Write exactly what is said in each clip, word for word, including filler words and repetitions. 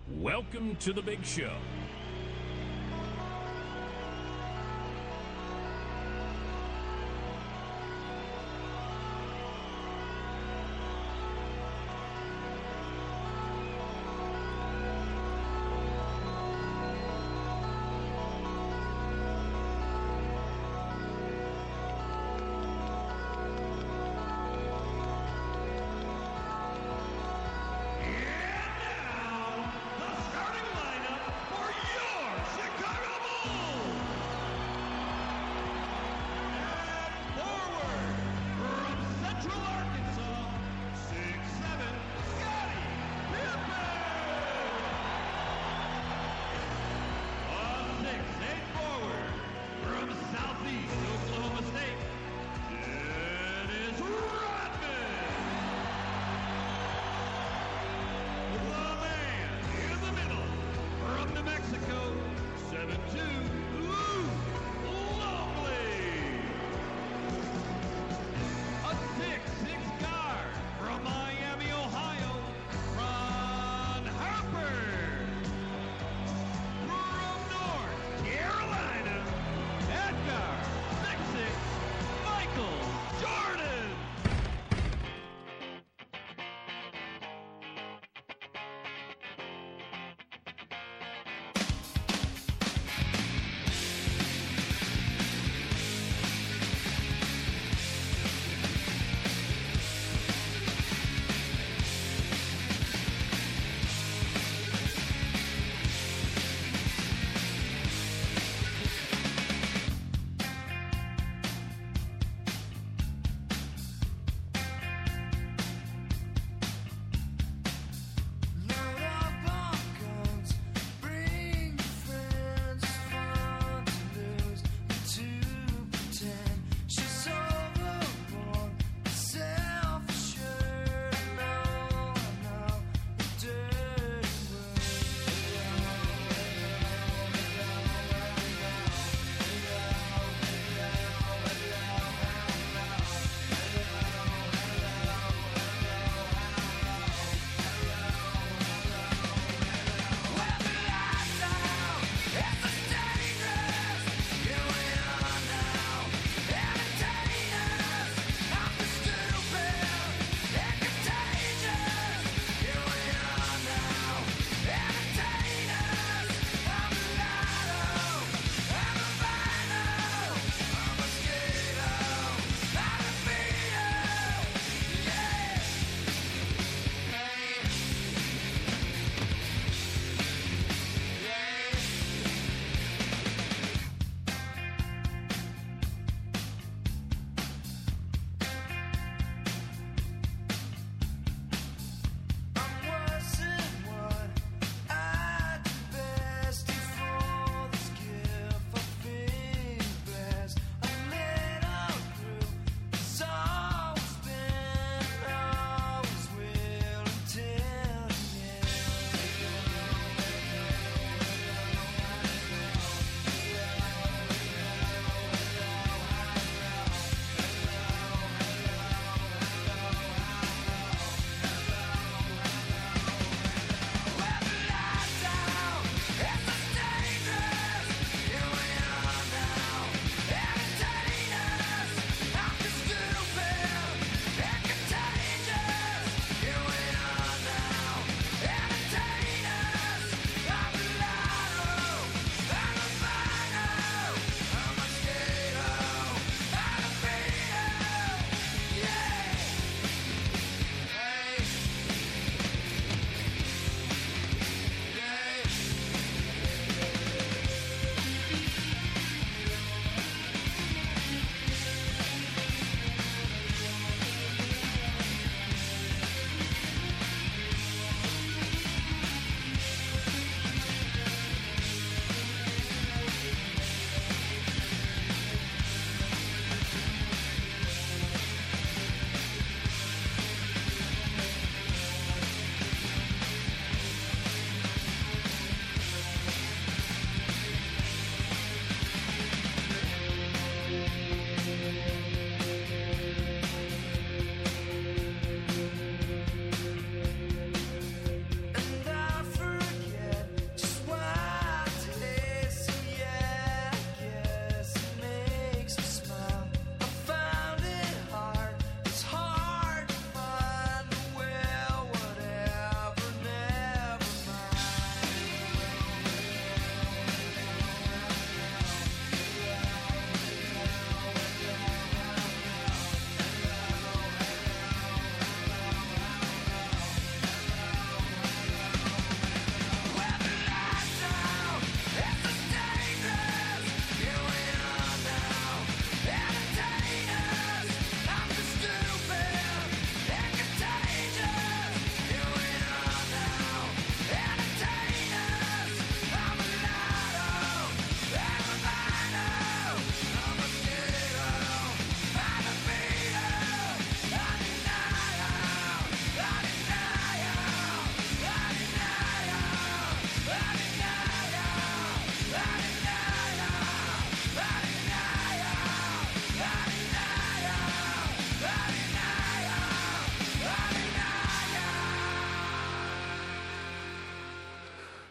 Welcome to the big show. For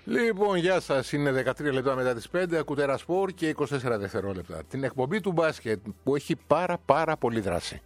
Λοιπόν, γεια σας. Είναι δεκατρία λεπτά μετά τις πέντε. Ακούτε Ρασπορ και είκοσι τέσσερα δευτερόλεπτα. Την εκπομπή του μπάσκετ που έχει πάρα πάρα πολύ δράση.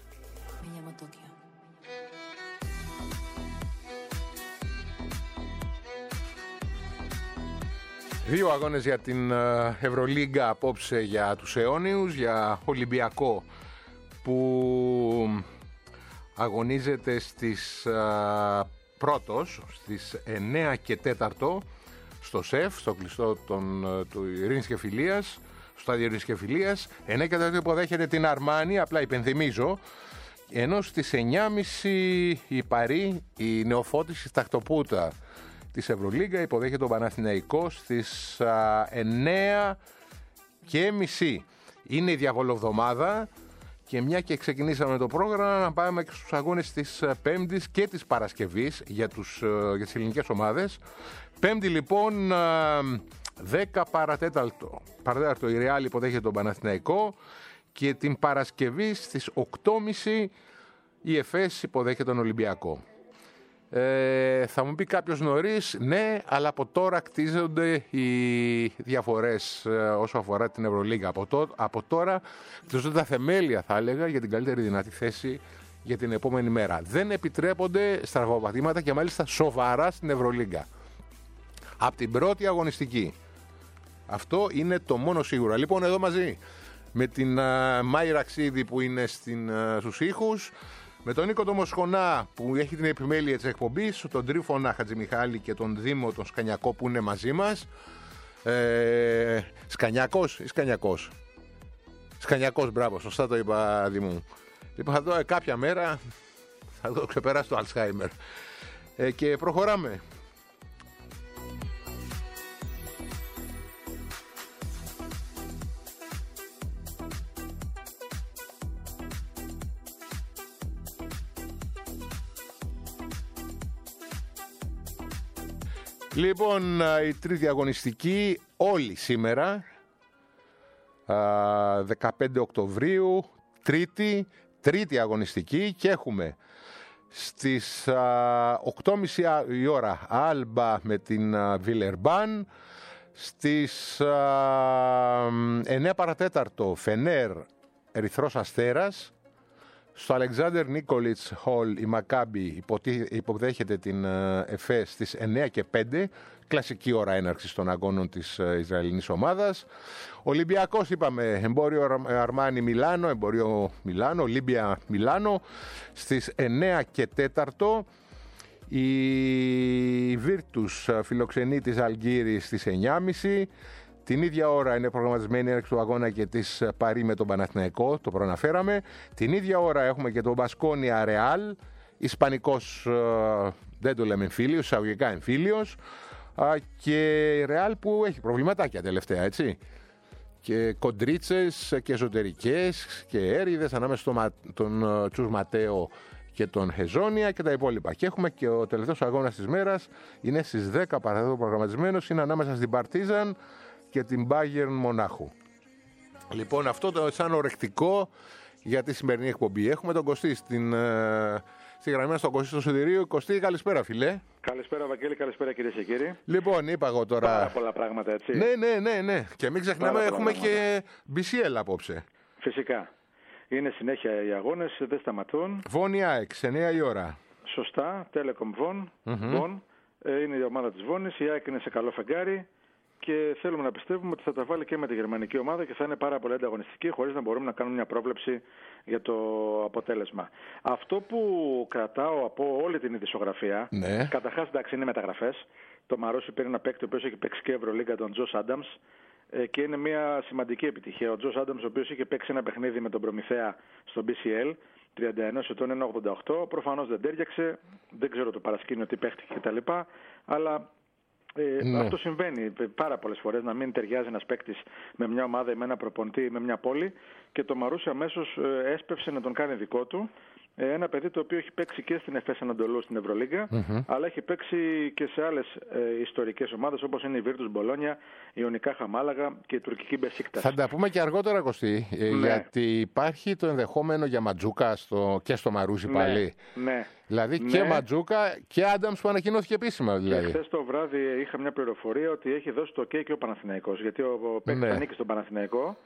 Δύο αγώνες για την Ευρωλίγκα απόψε για τους αιώνιους, για Ολυμπιακό που αγωνίζεται στις πρώτος, στις εννέα και τέταρτο στο ΣΕΦ, στο κλειστό των, του Ειρήνης και Φιλίας, στο στάδιο Ειρήνης και Φιλίας. εννέα και τέταρτο υποδέχεται την Αρμάνη, απλά υπενθυμίζω, ενώ στις εννιά και μισή η Παρί, η νεοφώτιση Τακτοπούτα της Ευρωλίγκα, υποδέχεται τον Παναθηναϊκό στις α, εννέα και μισή. Είναι η διαβολοβδομάδα και μια και ξεκινήσαμε το πρόγραμμα, να πάμε και στους αγώνες της Πέμπτης και της Παρασκευής για, τους, για τις ελληνικές ομάδες. Πέμπτη λοιπόν δέκα παρατέταρτο, παρατέταρτο η Ρεάλ υποδέχεται τον Παναθηναϊκό και την Παρασκευή στις οκτώ και μισή η ΕΦΕΣ υποδέχεται τον Ολυμπιακό. Ε, θα μου πει κάποιος νωρίς, ναι, αλλά από τώρα κτίζονται οι διαφορές ε, όσο αφορά την Ευρωλίγκα. Από, το, από τώρα κτίζονται τα θεμέλια, θα έλεγα, για την καλύτερη δυνατή θέση για την επόμενη μέρα. Δεν επιτρέπονται στραβοπατήματα και μάλιστα σοβαρά στην Ευρωλίγκα. Από την πρώτη αγωνιστική. Αυτό είναι το μόνο σίγουρο. Λοιπόν, εδώ μαζί με την uh, Μάη Ραξίδη που είναι στην, uh, στους ήχους, με τον Νίκο Τομοσχονά που έχει την επιμέλεια της εκπομπής, τον Τρίφωνα Χατζημιχάλη και τον Δήμο τον Σκανιακό που είναι μαζί μας. Ε, Σκανιακός ή Σκανιακός? Σκανιακός, μπράβο, σωστά το είπα, Δήμου. Λοιπόν, θα δω κάποια μέρα, θα δω ξεπεράσει το Αλτσχάιμερ. Ε, και προχωράμε. Λοιπόν, η τρίτη αγωνιστική όλη σήμερα, δεκαπέντε Οκτωβρίου, τρίτη, τρίτη αγωνιστική και έχουμε στις οκτώ και μισή η ώρα Άλμπα με την Βιλερμπάν, στις εννέα παρατέταρτο Φενέρ Ερυθρός Αστέρας, στο Αλεξάνδερ Νίκολιτς Χολ η Μακάμπι υποδέχεται την ΕΦΕΣ στις εννέα και πέντε, κλασική ώρα έναρξης των αγώνων της Ισραηλινής ομάδας. Ολυμπιακός, είπαμε, Εμπόριο Αρμάνι Μιλάνο, Εμπόριο Μιλάνο, Ολύμπια Μιλάνο στις εννέα και τέταρτο. Η Βίρτους φιλοξενεί της Αλγύρης στις εννιά και μισή. Την ίδια ώρα είναι προγραμματισμένη η έναρξη του αγώνα και της Παρί με τον Παναθηναϊκό, το προαναφέραμε. Την ίδια ώρα έχουμε και τον Μπασκόνια Ρεάλ, Ισπανικός, ε, δεν το λέμε εμφύλιος, εισαγωγικά εμφύλιος, ε, και Ρεάλ που έχει προβληματάκια τελευταία, έτσι. Και κοντρίτσες και εσωτερικές και έρηδες ανάμεσα στον τον Τσους Ματέο και τον Χεζόνια και τα υπόλοιπα. Και έχουμε και ο τελευταίος αγώνας της μέρας, είναι στις δέκα παραδείγματος προγραμματισμένος, είναι ανάμεσα στην Παρτίζαν και την Bayern Μονάχου. Λοιπόν, αυτό το σαν ορεκτικό για τη σημερινή εκπομπή. Έχουμε τον Κωστή στην, ε, στη γραμμή μας, τον Κωστή στο Σιδηρίο. Κωστή, καλησπέρα, φιλέ. Καλησπέρα, Βαγγέλη, καλησπέρα, κυρίες και κύριοι. Λοιπόν, είπα εγώ τώρα. Πάρα πολλά πράγματα, έτσι. Ναι, ναι, ναι, ναι. Και μην ξεχνάμε, έχουμε και μπι σι ελ απόψε. Φυσικά. Είναι συνέχεια οι αγώνες, δεν σταματούν. Βόνια εξ, εννέα η ώρα. Σωστά, Telecom Von. Mm-hmm. Von. Ε, είναι η ομάδα της Βόνης. Η ΑΕΚ είναι σε καλό φεγγάρι. Και θέλουμε να πιστεύουμε ότι θα τα βάλει και με τη γερμανική ομάδα και θα είναι πάρα πολύ ανταγωνιστική, χωρίς να μπορούμε να κάνουμε μια πρόβλεψη για το αποτέλεσμα. Αυτό που κρατάω από όλη την ειδησιογραφία, ναι. Καταρχάς, εντάξει, είναι μεταγραφές. Το Μαρόσι πήρε ένα παίκτη ο οποίος έχει παίξει και Ευρωλίγκα, τον Τζος Άνταμς, και είναι μια σημαντική επιτυχία. Ο Τζος Άνταμς, ο οποίος είχε παίξει ένα παιχνίδι με τον Προμηθέα στο μπι σι ελ, τριάντα ενός ετών, ένα ογδόντα οκτώ, προφανώς δεν τέριαξε, δεν ξέρω το παρασκήνιο τι παίχτηκε κτλ. Αλλά Ε, ναι. Αυτό συμβαίνει πάρα πολλές φορές, να μην ταιριάζει ένας παίκτης με μια ομάδα ή με ένα προπονητή ή με μια πόλη, και το Μαρούσι αμέσως έσπευσε να τον κάνει δικό του Ένα παιδί το οποίο έχει παίξει και στην Εφές Ανατολού στην Ευρωλίγκα, mm-hmm. αλλά έχει παίξει και σε άλλες ε, ιστορικές ομάδες όπως είναι η Βίρτους Μπολόνια, η Ονικάχα Μάλαγα και η τουρκική Μπεσίκτας. Θα τα πούμε και αργότερα, Κωστή, ναι. γιατί υπάρχει το ενδεχόμενο για Ματζούκα στο, και στο Μαρούσι ναι. πάλι. Ναι. Δηλαδή ναι. και Ματζούκα και Άνταμς που ανακοινώθηκε επίσημα. Δηλαδή. Χθες το βράδυ είχα μια πληροφορία ότι έχει δώσει το OK και ο Παναθηναϊκός, γιατί ο παίκτης ναι. ανήκει στον Παναθηναϊκό.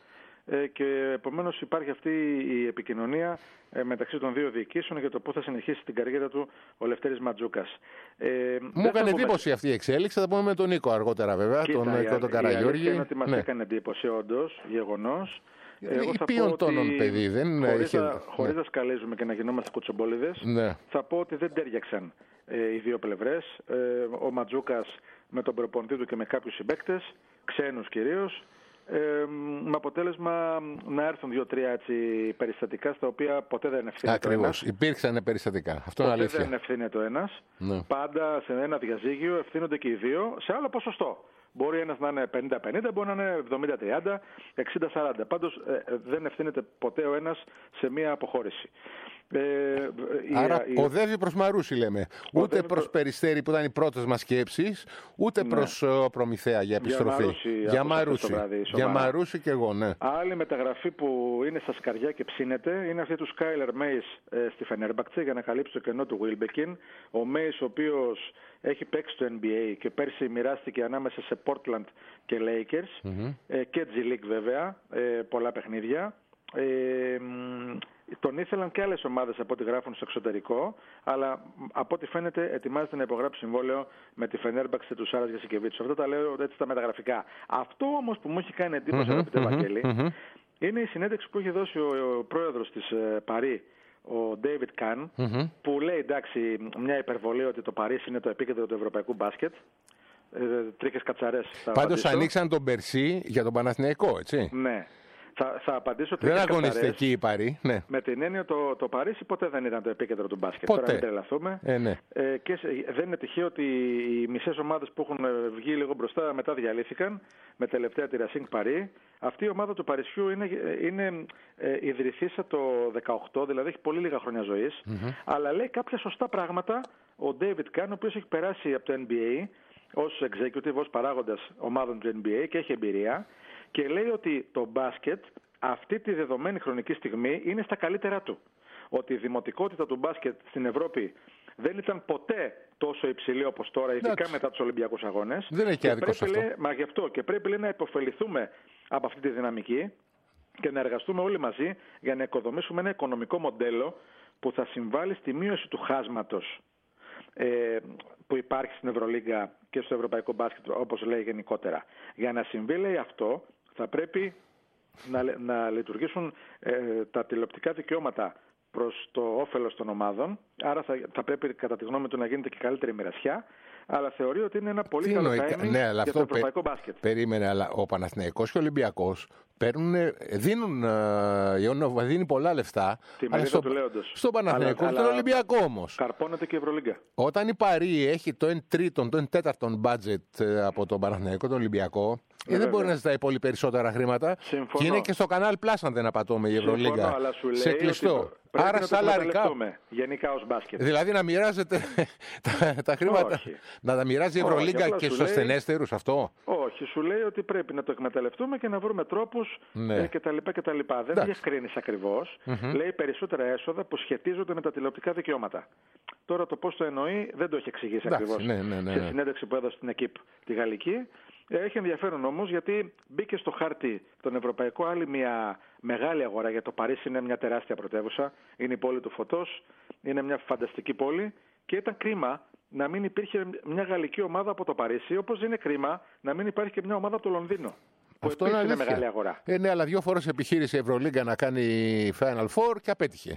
Και επομένως υπάρχει αυτή η επικοινωνία μεταξύ των δύο διοικήσεων για το πού θα συνεχίσει την καριέρα του ο Λευτέρης Ματζούκας. Ε, Μου έκανε εντύπωση πούμε... αυτή η εξέλιξη, θα τα πούμε με τον Νίκο αργότερα βέβαια, Κοίτα, τον, η, τον Καραγιώργη. Είναι ότι μας ναι. έκανε εντύπωση όντως, γεγονός. Εγώ θα ποιον τόνον παιδί, δεν χωρίς, είχε... να, χωρίς ναι. να σκαλίζουμε και να γινόμαστε κουτσομπόλιδες, ναι. θα πω ότι δεν τέριαξαν ε, οι δύο πλευρές. Ε, ο Ματζούκας με τον προπονητή του και με κάποιους συμπαίκτες, ξένους κυρίως, Ε, με αποτέλεσμα να έρθουν δύο-τρία έτσι περιστατικά στα οποία ποτέ δεν ευθύνεται το ένας. Ακριβώς, υπήρξαν περιστατικά. Αυτό είναι αλήθεια. Ποτέ δεν ευθύνεται το ένας. Ναι. Πάντα σε ένα διαζύγιο ευθύνονται και οι δύο σε άλλο ποσοστό. Μπορεί ένας να είναι πενήντα πενήντα, μπορεί να είναι εβδομήντα τριάντα, εξήντα σαράντα. Πάντως ε, δεν ευθύνεται ποτέ ο ένας σε μία αποχώρηση. Ε, Άρα η, οδεύει προς Μαρούσι λέμε. Ούτε προς προ... Περιστέρι που ήταν οι πρώτες μας σκέψεις, ούτε ναι. προς uh, Προμηθέα για επιστροφή. Για Μαρούσι. Για Μαρούσι και εγώ, ναι. Άλλη μεταγραφή που είναι στα σκαριά και ψήνεται είναι αυτή του Σκάιλερ Μέις ε, στη Φενέρμπαχτσε για να καλύψει το κενό του Βίλμπεκιν. Ο Μέις ο οποίος έχει παίξει στο N B A και πέρσι μοιράστηκε ανάμεσα σε Portland και Lakers mm-hmm. ε, και G League βέβαια, ε, πολλά παιχνίδια. Ε, τον ήθελαν και άλλες ομάδες από ό,τι γράφουν στο εξωτερικό, αλλά από ό,τι φαίνεται ετοιμάζεται να υπογράψει συμβόλαιο με τη Φενέρμπαχτσε του Σάρας Γιασικεβίτσου. Αυτό τα λέω έτσι τα μεταγραφικά. Αυτό όμως που μου έχει κάνει εντύπωση, mm-hmm, αγαπητέ Βαγγέλη, mm-hmm. είναι η συνέντευξη που έχει δώσει ο, ο πρόεδρος της ε, Παρί, ο David Kahn, mm-hmm. που λέει εντάξει μια υπερβολή ότι το Παρίσι είναι το επίκεντρο του ευρωπαϊκού μπάσκετ. Ε, τρίχες κατσαρές. Πάντως ανοίξαν τον Περσί για τον Παναθηναϊκό, έτσι. Ναι. Θα, θα απαντήσω δεν αγωνιστεί εκεί η Παρί. Ναι. Με την έννοια το, το Παρίσι ποτέ δεν ήταν το επίκεντρο του μπάσκετ. Ποτέ. Τώρα μην τρελαθούμε. Ε, ναι. ε, και σε, δεν είναι τυχαίο ότι οι μισές ομάδες που έχουν βγει λίγο μπροστά μετά διαλύθηκαν με τελευταία τη Racing Paris. Αυτή η ομάδα του Παρισιού είναι, είναι ε, ιδρυθήσα το δεκαοκτώ, δηλαδή έχει πολύ λίγα χρόνια ζωής. Mm-hmm. Αλλά λέει κάποια σωστά πράγματα ο David Kahn, ο οποίος έχει περάσει από το N B A ως executive, ως παράγοντας ομάδων του N B A και έχει εμπειρία. Και λέει ότι το μπάσκετ αυτή τη δεδομένη χρονική στιγμή είναι στα καλύτερά του. Ότι η δημοτικότητα του μπάσκετ στην Ευρώπη δεν ήταν ποτέ τόσο υψηλή όπως τώρα, ειδικά μετά τους Ολυμπιακούς Αγώνες. Δεν έχει άδικο σε αυτό. Λέει, μα γι' αυτό και πρέπει λέει, να υποφεληθούμε από αυτή τη δυναμική και να εργαστούμε όλοι μαζί για να οικοδομήσουμε ένα οικονομικό μοντέλο που θα συμβάλλει στη μείωση του χάσματος ε, που υπάρχει στην Ευρωλίγκα και στο ευρωπαϊκό μπάσκετ, όπως λέει γενικότερα. Για να συμβεί λέει αυτό, θα πρέπει να, να λειτουργήσουν ε, τα τηλεοπτικά δικαιώματα προς το όφελος των ομάδων, άρα θα, θα πρέπει κατά τη γνώμη του να γίνεται και καλύτερη μοιρασιά, αλλά θεωρεί ότι είναι ένα πολύ τι καλό νοη... timing ναι, αλλά για το ευρωπαϊκό πε... μπάσκετ. Περίμενε, αλλά ο Παναθηναϊκός και ο Ολυμπιακός παίρνουν, δίνουν, ε, δίνει πολλά λεφτά. Τη μερίδα στο... του Λέοντος. Στον Παναθηναϊκό και τον Ολυμπιακό όμως. Καρπώνεται και η Ευρωλίγκα. Όταν η Παρί έχει το εν τρίτον, το εν τέταρτον budget από τον Παναθηναϊκό, τον Ολυμπιακό, ε, δεν μπορεί να ζητάει πολύ περισσότερα χρήματα. Συμφωνώ. Και είναι και στο κανάλι Plus, αν δεν απατώμε, η Ευρωλίγκα. Σε κλειστό. Άρα σαλαρικά. Γενικά ως μπάσκετ. Δηλαδή να μοιράζεται τα, τα χρήματα. Όχι. Να τα μοιράζει η Ευρωλίγκα και στους ασθενέστερους αυτό. Όχι, σου λέει ότι πρέπει να το εκμεταλλευτούμε και να βρούμε τρόπους ναι. ε, κτλ. κτλ. Δεν διευκρίνεις ακριβώς. Mm-hmm. Λέει περισσότερα έσοδα που σχετίζονται με τα τηλεοπτικά δικαιώματα. Τώρα το πώς το εννοεί δεν το έχει εξηγήσει ακριβώς ναι, ναι, ναι, ναι. σε συνέντευξη που έδωσε στην ΕΚΙΠ τη Γαλλική. Έχει ενδιαφέρον όμως γιατί μπήκε στο χάρτη τον ευρωπαϊκό άλλη μια μεγάλη αγορά, για το Παρίσι είναι μια τεράστια πρωτεύουσα, είναι η πόλη του φωτός, είναι μια φανταστική πόλη και ήταν κρίμα να μην υπήρχε μια γαλλική ομάδα από το Παρίσι, όπως είναι κρίμα να μην υπάρχει και μια ομάδα από το Λονδίνο. Αυτό είναι, είναι μεγάλη αγορά. Ε, ναι, αλλά δύο φορές επιχείρησε η Ευρωλίγκα να κάνει Final Four και απέτυχε.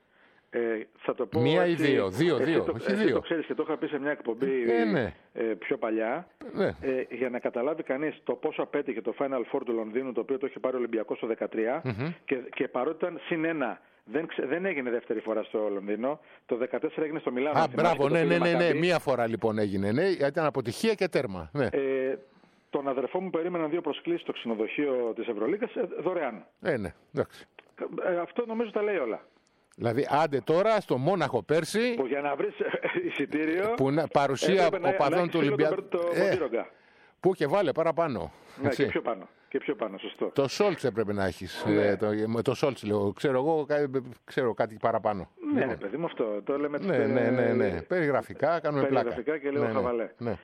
Ε, θα το πω μία έτσι, ή δύο, δύο, δύο, το, όχι εσύ δύο. το ξέρεις και το είχα πει σε μια εκπομπή ε, ναι. ε, πιο παλιά. Ναι. Ε, για να καταλάβει κανείς το πόσο απέτυχε το Final Four του Λονδίνου, το οποίο το είχε πάρει ο Ολυμπιακός το δεκατρία mm-hmm. και, και παρότι ήταν συν ένα, δεν, δεν έγινε δεύτερη φορά στο Λονδίνο, το δεκατέσσερα έγινε στο Μιλάνο. Α, μπράβο, ναι, ναι, ναι, ναι, μία φορά λοιπόν έγινε, ναι, ήταν αποτυχία και τέρμα. Ναι. Ε, τον αδερφό μου περίμεναν δύο προσκλήσεις στο ξενοδοχείο της Ευρωλίγκας ε, δωρεάν. Ε, ναι, εντάξει. Ε, αυτό νομίζω τα λέει όλα. Δηλαδή, άντε τώρα στο Μόναχο πέρσι. Που για να βρεις εισιτήριο. Που να, παρουσία οπαδών του Ολυμπιακού. Ε, που και βάλε παραπάνω. Ναι, και πιο πάνω. Και πιο πάνω, σωστό. Το Σόλτς έπρεπε να έχεις. Ναι. Ε, το το Σόλτς λέω. Ξέρω εγώ, ξέρω κάτι παραπάνω. Ναι, λοιπόν. παιδί μου, αυτό. Το λέμε ναι, ναι, ναι, ναι, ναι. Περιγραφικά κάνουμε πλάκα. Περιγραφικά και λίγο ναι, χαβαλέ. Ναι.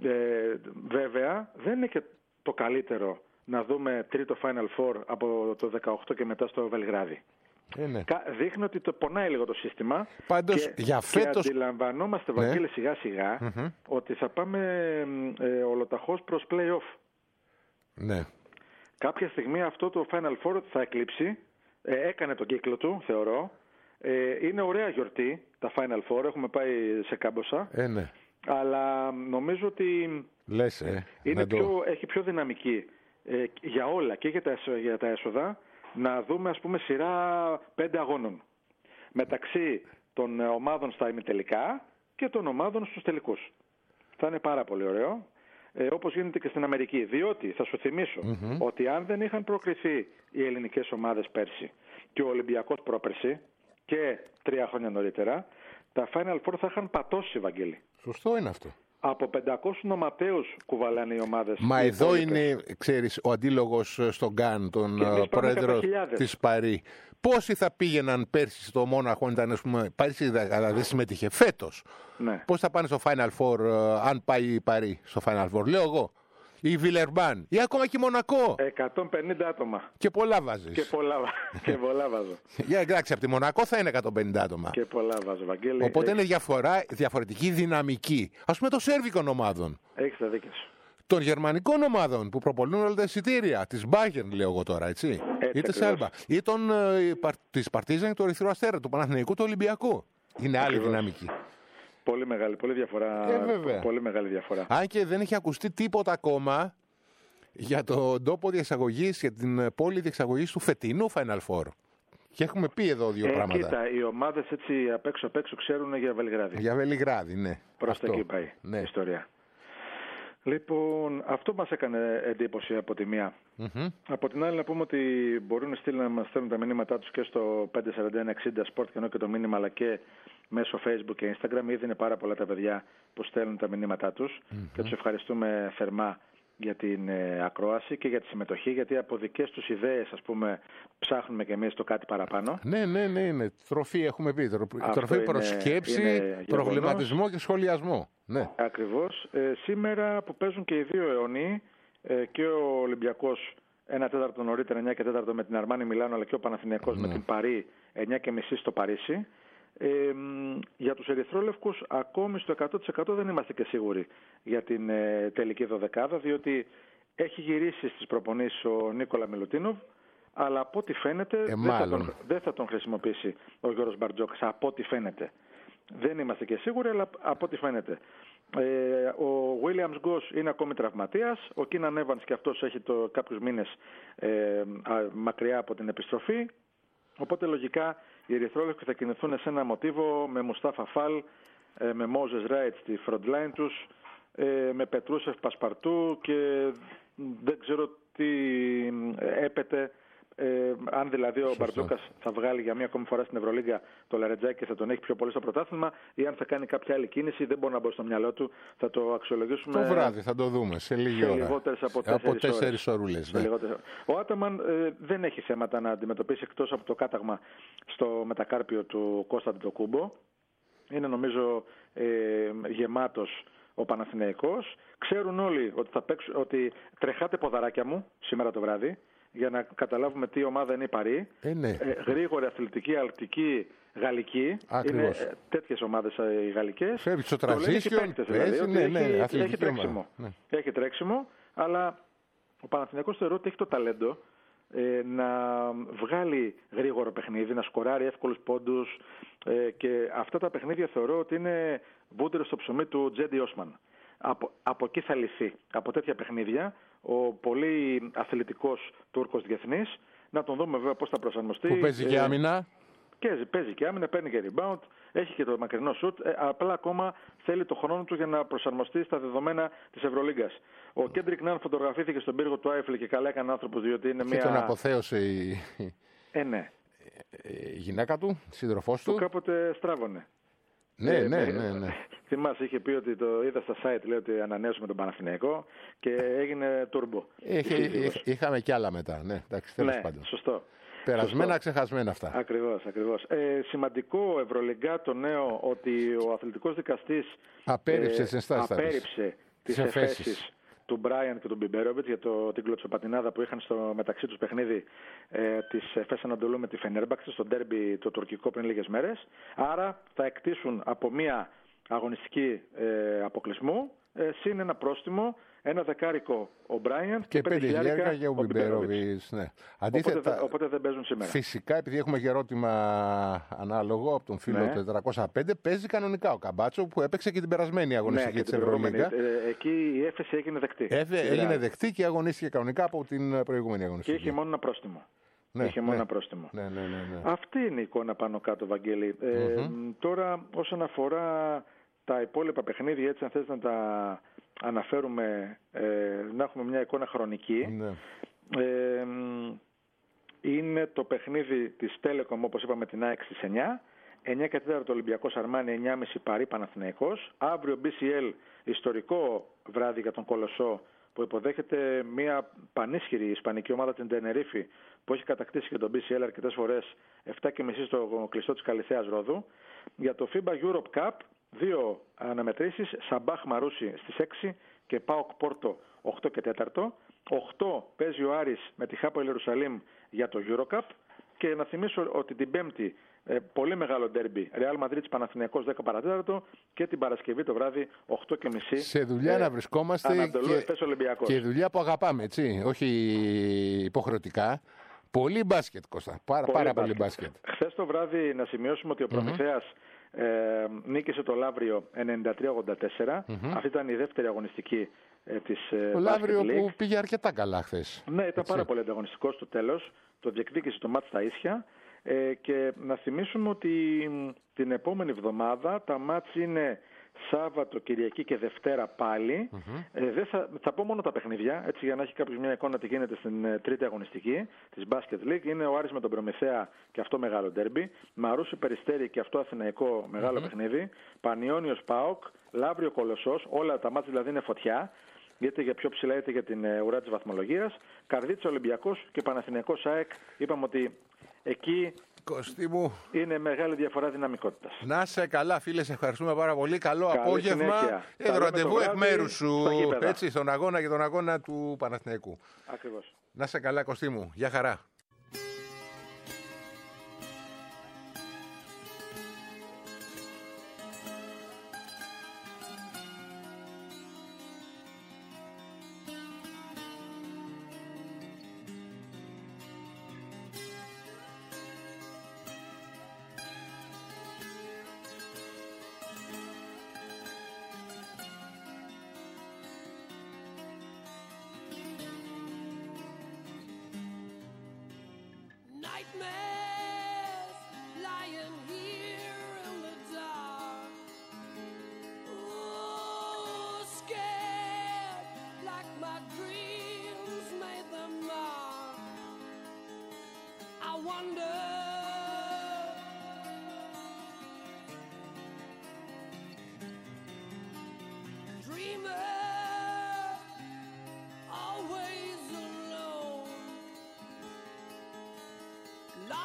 Ε, βέβαια, δεν είναι και το καλύτερο να δούμε τρίτο Final Four από το δεκαοκτώ και μετά στο Βελιγράδι. Ε, ναι. Δείχνει ότι το πονάει λίγο το σύστημα. Πάντως, και, για φέτος... και αντιλαμβανόμαστε, ναι. Βαγγέλη, σιγά σιγά mm-hmm. ότι θα πάμε ε, ολοταχώς προς play-off. Ναι. Κάποια στιγμή αυτό το Final Four θα εκλείψει. Ε, έκανε τον κύκλο του, θεωρώ. Ε, είναι ωραία γιορτή τα Final Four. Έχουμε πάει σε κάμποσα. Ε, ναι. Αλλά νομίζω ότι Λες, ε, είναι πιο, έχει πιο δυναμική ε, για όλα και για τα, για τα έσοδα να δούμε, ας πούμε, σειρά πέντε αγώνων μεταξύ των ομάδων στα ημιτελικά και των ομάδων στους τελικούς. Θα είναι πάρα πολύ ωραίο, ε, όπως γίνεται και στην Αμερική, διότι θα σου θυμίσω mm-hmm. ότι αν δεν είχαν προκριθεί οι ελληνικές ομάδες πέρσι και ο Ολυμπιακός πρόπερσι και τρία χρόνια νωρίτερα, τα Final Four θα είχαν πατώσει, Βαγγέλη. Σωστό είναι αυτό. Από πεντακόσιους νοματέους κουβαλάνε οι ομάδες. Μα οι εδώ υπόλοιπες. Είναι, ξέρεις, ο αντίλογος στον Γκάν, τον πρόεδρο της Παρί. Πόσοι θα πήγαιναν πέρσι στο Μόναχο, ήταν, ας πούμε, πέρσι δεν συμμετείχε, φέτος. Ναι. Πώς θα πάνε στο Final Four, αν πάει η Παρί στο Final Four, λέω εγώ. Ή Βιλερμπάν, ή ακόμα και Μονακό. εκατόν πενήντα άτομα. Και πολλά βάζεις. Και πολλά, και πολλά βάζω. Για εντάξει, από τη Μονακό θα είναι εκατόν πενήντα άτομα. Και πολλά βάζω, Βαγγέλη. Οπότε έχεις... είναι διαφορά, διαφορετική δυναμική. Ας πούμε των σέρβικων ομάδων. Έχεις τα δίκια σου. Των γερμανικών ομάδων που προπολούν όλα τα εισιτήρια. Της Bayern, λέω εγώ τώρα, έτσι. έτσι ή της Άλμπα. Ή των, ε, πα, της Παρτίζαν και του Ερυθρού Αστέρα, του Παναθηναϊκού, του Ολυμπιακού. Είναι άλλη ακριβώς. Δυναμική. Πολύ μεγάλη, πολύ διαφορά. Ε, πολύ μεγάλη διαφορά. Αν και δεν έχει ακουστεί τίποτα ακόμα για τον τόπο διεξαγωγής, για την πόλη διεξαγωγής του φετινού Final Four. Και έχουμε πει εδώ δύο ε, πράγματα. Κοίτα, οι ομάδες έτσι απ' έξω απ' έξω ξέρουν για Βελιγράδι. Για Βελιγράδι, ναι. Προς τα εκεί πάει ναι. η ιστορία. Λοιπόν, αυτό μας έκανε εντύπωση από τη μία. Mm-hmm. Από την άλλη να πούμε ότι μπορούν να στείλουν, να μας στέλνουν τα μηνύματά τους και στο πέντε σαράντα ένα εξήντα Sport και ενώ και το μήνυμα, αλλά και μέσω Facebook και Instagram. Ήδη είναι πάρα πολλά τα παιδιά που στέλνουν τα μηνύματά τους mm-hmm. και τους ευχαριστούμε θερμά για την ε, ακρόαση και για τη συμμετοχή, γιατί από δικές τους ιδέες, ας πούμε, ψάχνουμε και εμείς το κάτι παραπάνω. Ναι, ναι, ναι, ναι. Τροφή έχουμε πει. Τροφή προσκέψη, είναι προβληματισμό και σχολιασμό. Ναι. Ακριβώς. Ε, σήμερα που παίζουν και οι δύο αιώνιοι, ε, και ο Ολυμπιακός ένα τέταρτο νωρίτερα, εννιά και τέταρτο με την Αρμάνι Μιλάνο, αλλά και ο Παναθηναϊκός ναι. με την Παρί, εννιά και μισή στο Παρίσι. Ε, για τους ερυθρόλευκους ακόμη στο εκατό τοις εκατό δεν είμαστε και σίγουροι για την ε, τελική δωδεκάδα, διότι έχει γυρίσει στις προπονήσεις ο Νίκολα Μιλουτίνοβ, αλλά από ό,τι φαίνεται ε, δεν, θα τον, δεν θα τον χρησιμοποιήσει ο Γιώργος Μπαρτζόκας, από ό,τι φαίνεται. Δεν είμαστε και σίγουροι, αλλά από ό,τι φαίνεται. Ε, ο Williams Goss είναι ακόμη τραυματίας, ο Keenan Evans και αυτός έχει το, κάποιους μήνες ε, α, μακριά από την επιστροφή, οπότε λογικά οι ερυθρόλευκοι θα κινηθούν σε ένα μοτίβο με Μουστάφα Φαλ, ε, με Moses Wright στη front line τους, ε, με Πετρούσεφ Πασπαρτού και δεν ξέρω τι έπεται. Ε, αν δηλαδή ο Μπαρτζόκας θα βγάλει για μία ακόμη φορά στην Ευρωλίγκα το Λαρετζάκι και θα τον έχει πιο πολύ στο πρωτάθλημα, ή αν θα κάνει κάποια άλλη κίνηση, δεν μπορεί να μπω στο μυαλό του. Θα το αξιολογήσουμε. Το βράδυ θα το δούμε σε λίγη σε ώρα. Λιγότερες από τέσσερις ώρες. Ναι. Ο Άταμαν ε, δεν έχει θέματα να αντιμετωπίσει εκτός από το κάταγμα στο μετακάρπιο του Κώστα Αντετοκούμπο. Είναι νομίζω ε, γεμάτος ο Παναθηναϊκός. Ξέρουν όλοι ότι, θα παίξουν, ότι τρεχάτε ποδαράκια μου σήμερα το βράδυ, για να καταλάβουμε τι ομάδα είναι η Παρί. Ε, ναι. ε, γρήγορη, αθλητική, αλκτική, γαλλική. Ακριβώς. Είναι ε, τέτοιες ομάδες ε, οι γαλλικές. Φεύγει στο transition, δηλαδή, ναι, ναι, έχει, αθλητική έχει τρέξιμο. Ναι. Έχει τρέξιμο, αλλά ο Παναθηναϊκός θεωρώ ότι έχει το ταλέντο ε, να βγάλει γρήγορο παιχνίδι, να σκοράρει εύκολους πόντους ε, και αυτά τα παιχνίδια θεωρώ ότι είναι βούτυρο στο ψωμί του Τζέντι Όσμαν. Από, από εκεί θα λυθεί. Από τέτοια παιχνίδια ο πολύ αθλητικός Τούρκος διεθνής, να τον δούμε βέβαια πώς θα προσαρμοστεί. Που παίζει και άμυνα. Ε, και παίζει και άμυνα, παίρνει και rebound, έχει και το μακρινό σουτ, ε, απλά ακόμα θέλει το χρόνο του για να προσαρμοστεί στα δεδομένα της Ευρωλίγκας. Ο Κέντρικ Νάν φωτογραφήθηκε στον πύργο του Άιφελ και καλά έκανε άνθρωπος, διότι είναι και μια... τον αποθέωσε η... Ε, ναι. η γυναίκα του, σύντροφός του. Που κάποτε στράβωνε. Ναι, ε, ναι, ναι, ναι. Θυμάσαι, είχε πει ότι το είδα στα site, λέει ότι ανανέωσαμε τον Παναθηναϊκό και έγινε turbo. Είχαμε κι άλλα μετά, ναι, εντάξει, τέλος ναι, πάντων. Σωστό. Περασμένα, Σωστό. Ξεχασμένα αυτά. Ακριβώς, ακριβώς. Ε, σημαντικό Ευρωλιγκά το νέο ότι ο αθλητικός δικαστής απέρριψε, ε, τις, απέρριψε τις εφέσεις του Μπράιαν και του Μπιμπέροβιτς για το, την κλωτσοπατινάδα που είχαν στο μεταξύ τους παιχνίδι ε, της Εφές Ανατολού με τη Φενέρμπαξ στο ντέρμπι το τουρκικό πριν λίγες μέρες. Άρα θα εκτίσουν από μία αγωνιστική ε, αποκλεισμού ε, συν ένα πρόστιμο, ένα δεκάρικο ο Μπράιαν και, και πέντε χιλιάρικα για ο Μπιμπέροβιτς. Ναι. Αντίθετα, οπότε, οπότε δεν παίζουν σήμερα. Φυσικά, επειδή έχουμε και ερώτημα ανάλογο από τον φίλο ναι. τετρακόσια πέντε, παίζει κανονικά ο Καμπάτσο που έπαιξε και την περασμένη αγωνιστική ναι, της Ευρωλίγκα. Ε, εκεί η έφεση έγινε δεκτή. Έφε, έγινε δεκτή και αγωνίστηκε κανονικά από την προηγούμενη αγωνιστική. Και είχε μόνο ένα πρόστιμο. Ναι, είχε μόνο ναι. ένα πρόστιμο. Ναι, ναι, ναι, ναι. Αυτή είναι η εικόνα πάνω κάτω, Βαγγέλη. Ε, mm-hmm. Τώρα, όσον αφορά τα υπόλοιπα παιχνίδια, έτσι αν θες να τα αναφέρουμε, ε, να έχουμε μια εικόνα χρονική. Ναι. Ε, είναι το παιχνίδι της Telecom, όπως είπαμε, την ΑΕΚ στις εννιά. εννιά και τέσσερα το Ολυμπιακός Αρμάνι, εννιά και μισή Παρί Παναθηναϊκός. Αύριο μπι σι ελ, ιστορικό βράδυ για τον Κολοσσό, που υποδέχεται μια πανίσχυρη ισπανική ομάδα, την Τενερίφη, που έχει κατακτήσει και τον μπι σι ελ αρκετές φορές, επτά και μισή στο κλειστό της Καλιθέας Ρόδου. Για το φίμπα Europe Cup, δύο αναμετρήσεις, Σαμπάχ Μαρούσι στις έξι και ΠΑΟΚ Πόρτο οκτώ και τέσσερα. οκτώ παίζει ο Άρης με τη Χάπο Ιερουσαλήμ για το Eurocup. Και να θυμίσω ότι την Πέμπτη ε, πολύ μεγάλο ντέρμπι, Ρεάλ Μαδρίτης Παναθηναϊκός δέκα παρά τέταρτο και την Παρασκευή το βράδυ οκτώ και μισή. Σε δουλειά ε, να βρισκόμαστε Ανατολού, και, και δουλειά που αγαπάμε, έτσι, όχι υποχρεωτικά. Πολύ μπάσκετ, Κώστα, πάρα πολύ, πάρα πολύ μπάσκετ. Χθες το βράδυ να σημειώσουμε ότι ο Προμηθέας mm-hmm. ε, νίκησε το Λαύριο ενενήντα τρία ογδόντα τέσσερα. Mm-hmm. Αυτή ήταν η δεύτερη αγωνιστική ε, της ε, το Λαύριο που πήγε αρκετά καλά χθες. Ναι, ήταν έτσι. Πάρα πολύ ανταγωνιστικό στο τέλος. Το διεκδίκησε το μάτς στα ίσια. Ε, και να θυμίσουμε ότι την επόμενη εβδομάδα τα μάτς είναι Σάββατο, Κυριακή και Δευτέρα πάλι. Mm-hmm. Ε, δεν θα, θα πω μόνο τα παιχνίδια, έτσι για να έχει κάποιος μια εικόνα τι γίνεται στην ε, τρίτη αγωνιστική της Basket League. Είναι ο Άρης με τον Προμηθέα και αυτό μεγάλο ντέρμπι. Μαρούσι Περιστέρι και αυτό Αθηναϊκό μεγάλο mm-hmm. παιχνίδι. Πανιόνιος ΠΑΟΚ, Λαύριο Κολοσσός, όλα τα μάτς δηλαδή είναι φωτιά. Είτε για πιο ψηλά είτε για την ε, ουρά της βαθμολογίας. Καρδίτσα Ολυμπιακός και Παναθηναϊκός ΑΕΚ. Είπαμε ότι εκεί Κωστή μου, είναι μεγάλη διαφορά δυναμικότητας. Να είσαι καλά, φίλε, σε ευχαριστούμε πάρα πολύ. Καλό Καλή απόγευμα. Εδώ ραντεβού εκ μέρους σου, έτσι, στον αγώνα και τον αγώνα του Παναθηναϊκού. Ακριβώς. Να είσαι καλά, Κωστή μου. Γεια χαρά. Nightmares lying here in the dark. Ooh, scared like my dreams made them mark. I wonder dreamer always alone. Life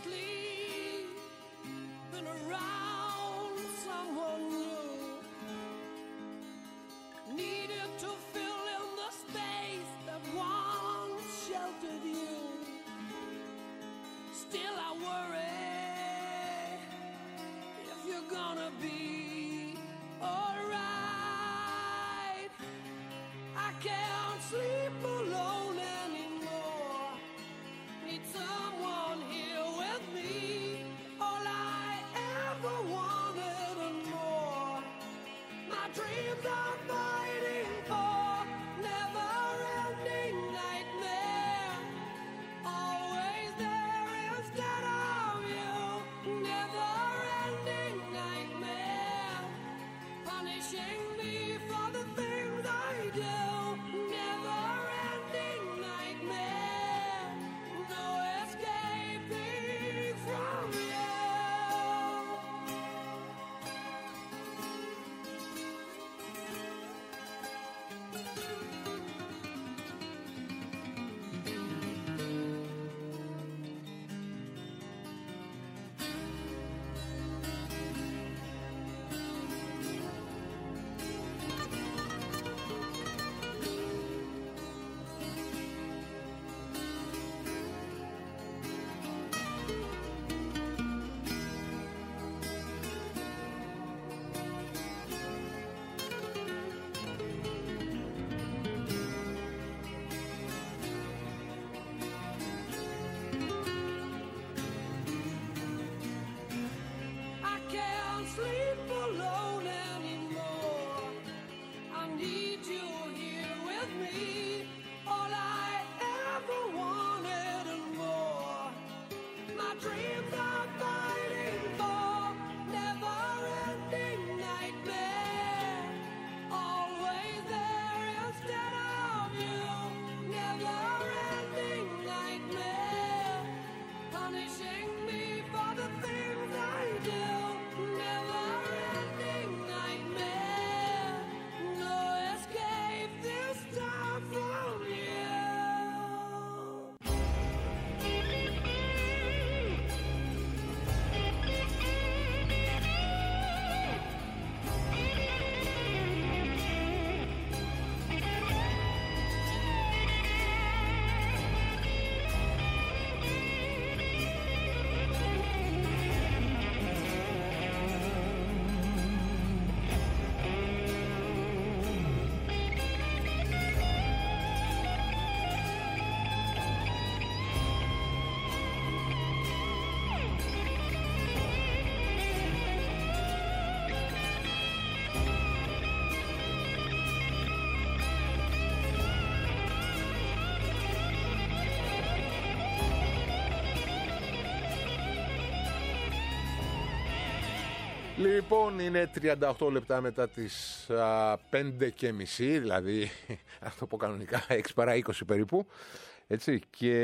sleep, been around someone new, needed to fill in the space that once sheltered you. Still I worry if you're gonna be alright. I can't sleep alone anymore. Need someone here with me. All I ever wanted and more. My dreams are fighting for never-ending nightmare. Always there instead of you. Never-ending nightmare. Punishing me for the things I do. Never-ending nightmare. No escaping from you. I can't sleep alone anymore. I need you here with me. All I ever wanted and more. My dreams are fighting for never-ending nightmare. Always there instead of you. Never-ending nightmare. Punishing me for the things I do. Never-ending nightmare. No escape this time from you. Λοιπόν, είναι τριάντα οκτώ λεπτά μετά τις α, πέντε και μισή, δηλαδή αυτό που κανονικά έξι παρά είκοσι περίπου, έτσι, και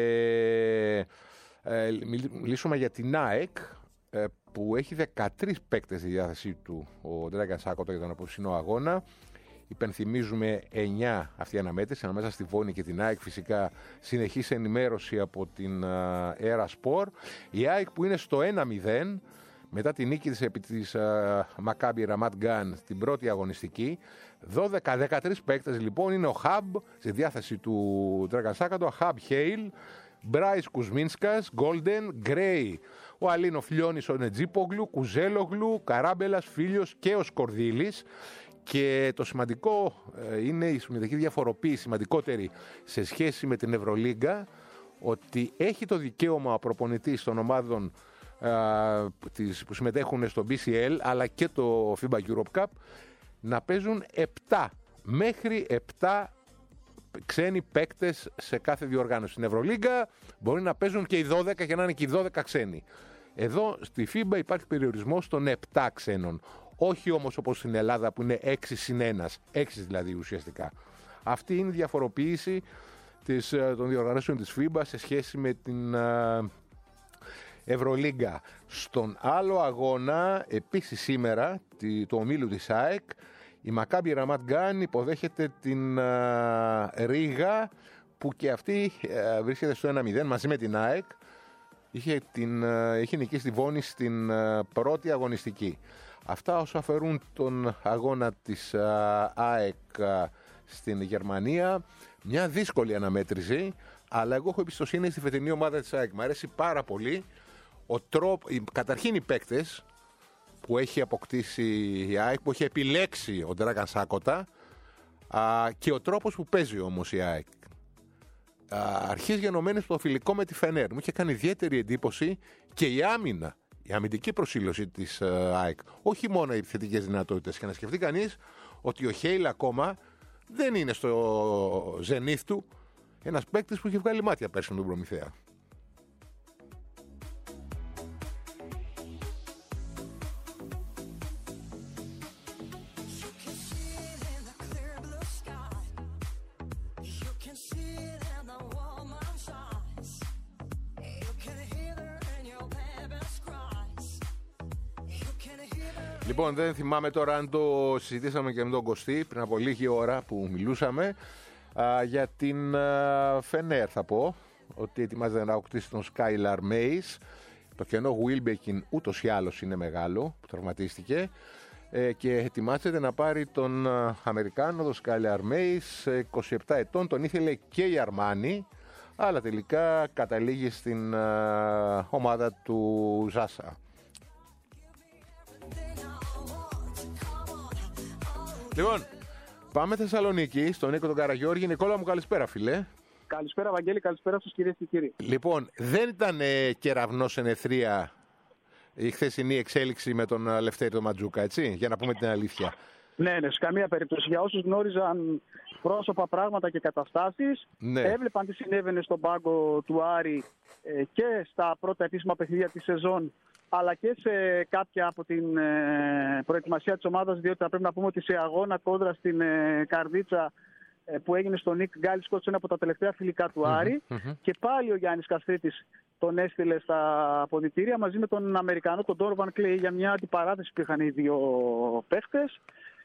ε, μιλήσουμε για την ΑΕΚ, ε, που έχει δεκατρείς παίκτες στη διάθεσή του ο Dragan Sakata για τον απόψινό αγώνα. Υπενθυμίζουμε εννιά αυτή η αναμέτρηση ανάμεσα στη Βόνη και την ΑΕΚ, φυσικά συνεχής ενημέρωση από την Era Sport. Η ΑΕΚ που είναι στο ένα μηδέν μετά τη νίκη της επί της Maccabi Ramat Gan στην πρώτη αγωνιστική. δώδεκα δεκατρείς παίκτες λοιπόν είναι ο Χαμπ στη διάθεση του Dragan Sakata, ο Χαμπ Χέιλ, Μπράις Κουσμίνσκας, Γκόλντεν, Γκρέι, ο Αλίνο Φλιώνης, ο Νετζίπογλου, Κουζέλογλου, Καράμπελας, Φίλιος και ο Σκορδίλης. Και το σημαντικό είναι η σημαντική διαφοροποίηση, σημαντικότερη σε σχέση με την Ευρωλίγκα, ότι έχει το δικαίωμα ο προπονητής των ομάδων α, τις, που συμμετέχουν στο μπι σι ελ αλλά και το φίμπα Europe Cup να παίζουν επτά μέχρι επτά ξένοι παίκτες σε κάθε διοργάνωση. Στην Ευρωλίγκα μπορεί να παίζουν και οι δώδεκα και να είναι και οι δώδεκα ξένοι. Εδώ στη φίμπα υπάρχει περιορισμός των επτά ξένων. Όχι όμως όπως στην Ελλάδα που είναι έξι συν ένα, έξι δηλαδή ουσιαστικά. Αυτή είναι η διαφοροποίηση της, των διοργανώσεων της φίμπα σε σχέση με την uh, Ευρωλίγκα. Στον άλλο αγώνα, επίσης σήμερα, το ομίλου της ΑΕΚ, η Maccabi Ramat Gan υποδέχεται την uh, Ρίγα, που και αυτή uh, βρίσκεται στο ένα μηδέν μαζί με την ΑΕΚ. είχε, την, είχε νικήσει τη Βόνη στην πρώτη αγωνιστική. Αυτά όσο αφορούν τον αγώνα της ΑΕΚ στην Γερμανία. Μια δύσκολη αναμέτρηση, αλλά εγώ έχω εμπιστοσύνη στη φετινή ομάδα της ΑΕΚ. Μ' αρέσει πάρα πολύ ο τρόπο, καταρχήν οι παίκτες που έχει αποκτήσει η ΑΕΚ, που έχει επιλέξει ο Ντράγκαν Σάκοτα, και ο τρόπος που παίζει όμως η ΑΕΚ. Αρχής γενομένης στο φιλικό με τη Φενέρ. Μου είχε κάνει ιδιαίτερη εντύπωση και η άμυνα, η αμυντική προσήλωση της ΑΕΚ. Όχι μόνο οι επιθετικές δυνατότητες. Και να σκεφτεί κανείς ότι ο Χέιλ ακόμα δεν είναι στο ζενήθ του, ένας παίκτης που είχε βγάλει μάτια πέρσι με τον Προμηθέα. Λοιπόν, δεν θυμάμαι τώρα αν το συζητήσαμε και με τον Κωστή πριν από λίγη ώρα που μιλούσαμε α, για την α, Φενέρ. Θα πω ότι ετοιμάζεται να αποκτήσει τον Skylar Mays. Το κενό Wilbekin ούτως ή άλλως είναι μεγάλο, που τραυματίστηκε, ε, και ετοιμάζεται να πάρει τον α, Αμερικάνο, τον Skylar Mays, είκοσι επτά ετών. Τον ήθελε και η Αρμάνι, αλλά τελικά καταλήγει στην α, ομάδα του Ζάσα. Λοιπόν, πάμε Θεσσαλονίκη, στον Νίκο τον Καραγιώργη. Νικόλα μου, καλησπέρα φίλε. Καλησπέρα Βαγγέλη, καλησπέρα στους κυρίες και κύριοι. Λοιπόν, δεν ήταν ε, κεραυνός εν αιθρία η χθεσινή εξέλιξη με τον Λευτέρη τον Ματζούκα, έτσι, για να πούμε την αλήθεια. Ναι, ναι, σε καμία περίπτωση. Για όσους γνώριζαν πρόσωπα, πράγματα και καταστάσεις, ναι, έβλεπαν τι συνέβαινε στον πάγκο του Άρη ε, και στα πρώτα επίσημα παιχνίδια της σεζόν, αλλά και σε κάποια από την ε, προετοιμασία της ομάδας, διότι θα πρέπει να πούμε ότι σε αγώνα κόντρα στην ε, Καρδίτσα ε, που έγινε στον Νίκ Γκάλης, κότσο ένα από τα τελευταία φιλικά του Άρη, mm-hmm. και πάλι ο Γιάννης Καστρίτης τον έστειλε στα αποδυτήρια μαζί με τον Αμερικανό, τον Ντόρβαν Κλέι, για μια αντιπαράθεση που είχαν οι δύο παίχτες.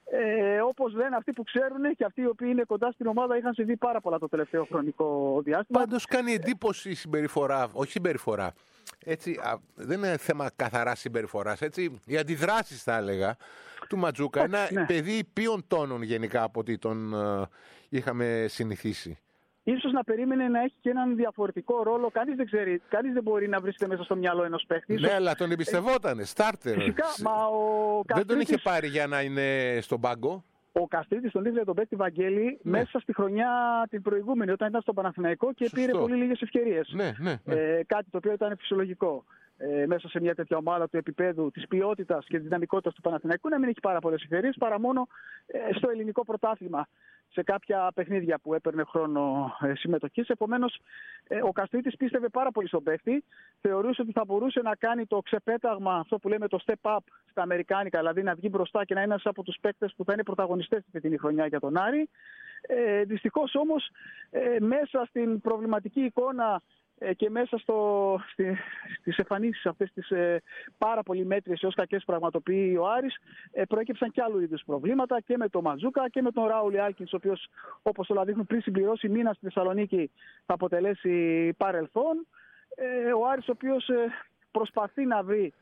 Ε, όπως λένε αυτοί που ξέρουν και αυτοί οι οποίοι είναι κοντά στην ομάδα, είχαν συμβεί πάρα πολλά το τελευταίο χρονικό διάστημα. Πάντως κάνει εντύπωση η συμπεριφορά, όχι συμπεριφορά, έτσι, α, δεν είναι θέμα καθαρά συμπεριφοράς, έτσι, οι αντιδράσεις θα έλεγα του Ματζούκα. Ένα ναι. παιδί ποιων τόνων γενικά από ό,τι τον uh, είχαμε συνηθίσει. Ίσως να περίμενε να έχει και έναν διαφορετικό ρόλο. Κανείς δεν ξέρει, κανείς δεν μπορεί να βρίσκεται μέσα στο μυαλό ενός παίχτη. Ναι, αλλά τον εμπιστευότανε, στάρτερ. Φυσικά, μα ο δεν τον είχε πάρει για να είναι στον πάγκο. Ο Καστρίτης τον ήθελε τον παίκτη Βαγγέλη, ναι, μέσα στη χρονιά την προηγούμενη, όταν ήταν στον Παναθηναϊκό και Σωστό. πήρε πολύ λίγες ευκαιρίες. Ναι, ναι, ναι. Ε, κάτι το οποίο ήταν φυσιολογικό. Ε, μέσα σε μια τέτοια ομάδα του επίπεδου, της ποιότητας και της δυναμικότητας του Παναθηναϊκού, να μην έχει πάρα πολλές ευκαιρίες, παρά μόνο ε, στο ελληνικό πρωτάθλημα, σε κάποια παιχνίδια που έπαιρνε χρόνο ε, συμμετοχής. Επομένως, ε, ο Καστρίτης πίστευε πάρα πολύ στον παίχτη. Θεωρούσε ότι θα μπορούσε να κάνει το ξεπέταγμα, αυτό που λέμε το step up στα αμερικάνικα, δηλαδή να βγει μπροστά και να είναι ένας από τους παίκτες που θα είναι πρωταγωνιστές αυτή την χρονιά για τον Άρη. Ε, δυστυχώς όμως, ε, μέσα στην προβληματική εικόνα και μέσα στο, στη, στις εμφανίσεις αυτές τις ε, πάρα πολύ μέτριες έως κακές πραγματοποιεί ο Άρης, ε, προέκυψαν και άλλου είδους προβλήματα και με τον Ματζούκα και με τον Ράουλι Άλκινς, ο οποίος, όπως όλα δείχνουν, πριν συμπληρώσει μήνα στη Θεσσαλονίκη θα αποτελέσει παρελθόν. Ε, ο Άρης, ο οποίος ε, προσπαθεί να βρει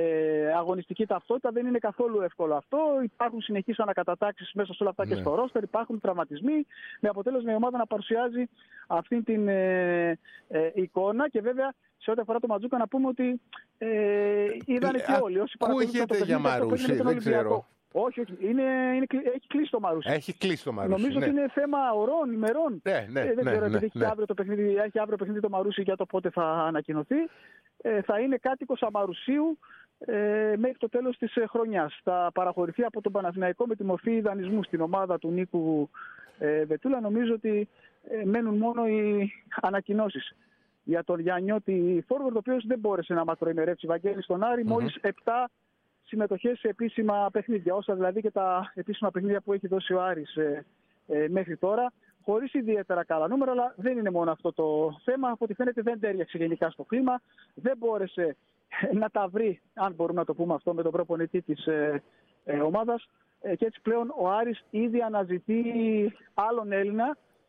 Ε, αγωνιστική ταυτότητα, δεν είναι καθόλου εύκολο αυτό. Υπάρχουν συνεχείς ανακατατάξεις μέσα σε όλα αυτά, ναι, και στο ρόστερ. Υπάρχουν τραυματισμοί, με αποτέλεσμα η ομάδα να παρουσιάζει αυτή την ε, ε, εικόνα. Και βέβαια, σε ό,τι αφορά το Ματζούκα, να πούμε ότι ε, είδαν και όλοι. Όσοι παρακολουθούν το παιχνίδι, για Μαρούσι, δεν ξέρω. Όχι, όχι. Είναι, είναι, έχει κλείσει το Μαρούσι. Έχει κλείσει το Μαρούσι. Νομίζω, ναι, ότι είναι θέμα ωρών, ημερών. Ναι, ναι, ε, δεν ναι, ξέρω, ναι, επειδή ναι. έχει, αύριο το παιχνίδι, έχει αύριο παιχνίδι το Μαρούσι για το πότε θα ανακοινωθεί. Ε, θα είναι κάτοικος Αμαρουσίου ε, μέχρι το τέλος της ε, χρονιάς. Θα παραχωρηθεί από τον Παναθηναϊκό με τη μορφή δανεισμού στην ομάδα του Νίκου ε, Βετούλα. Νομίζω ότι ε, μένουν μόνο οι ανακοινώσεις για τον Γιαννιώτη Φόρβαρντ, ο οποίος δεν μπόρεσε να μακροημερεύσει Βαγγέλη στον Άρη, mm-hmm. μόλις επτά συμμετοχές σε επίσημα παιχνίδια, όσα δηλαδή και τα επίσημα παιχνίδια που έχει δώσει ο Άρης ε, ε, μέχρι τώρα, χωρίς ιδιαίτερα καλά νούμερα, αλλά δεν είναι μόνο αυτό το θέμα. Από ό,τι φαίνεται δεν τέριαξε γενικά στο κλίμα, δεν μπόρεσε να τα βρει, αν μπορούμε να το πούμε αυτό, με τον προπονητή της ε, ε, ομάδας, ε, και έτσι πλέον ο Άρης ήδη αναζητεί άλλον Έλληνα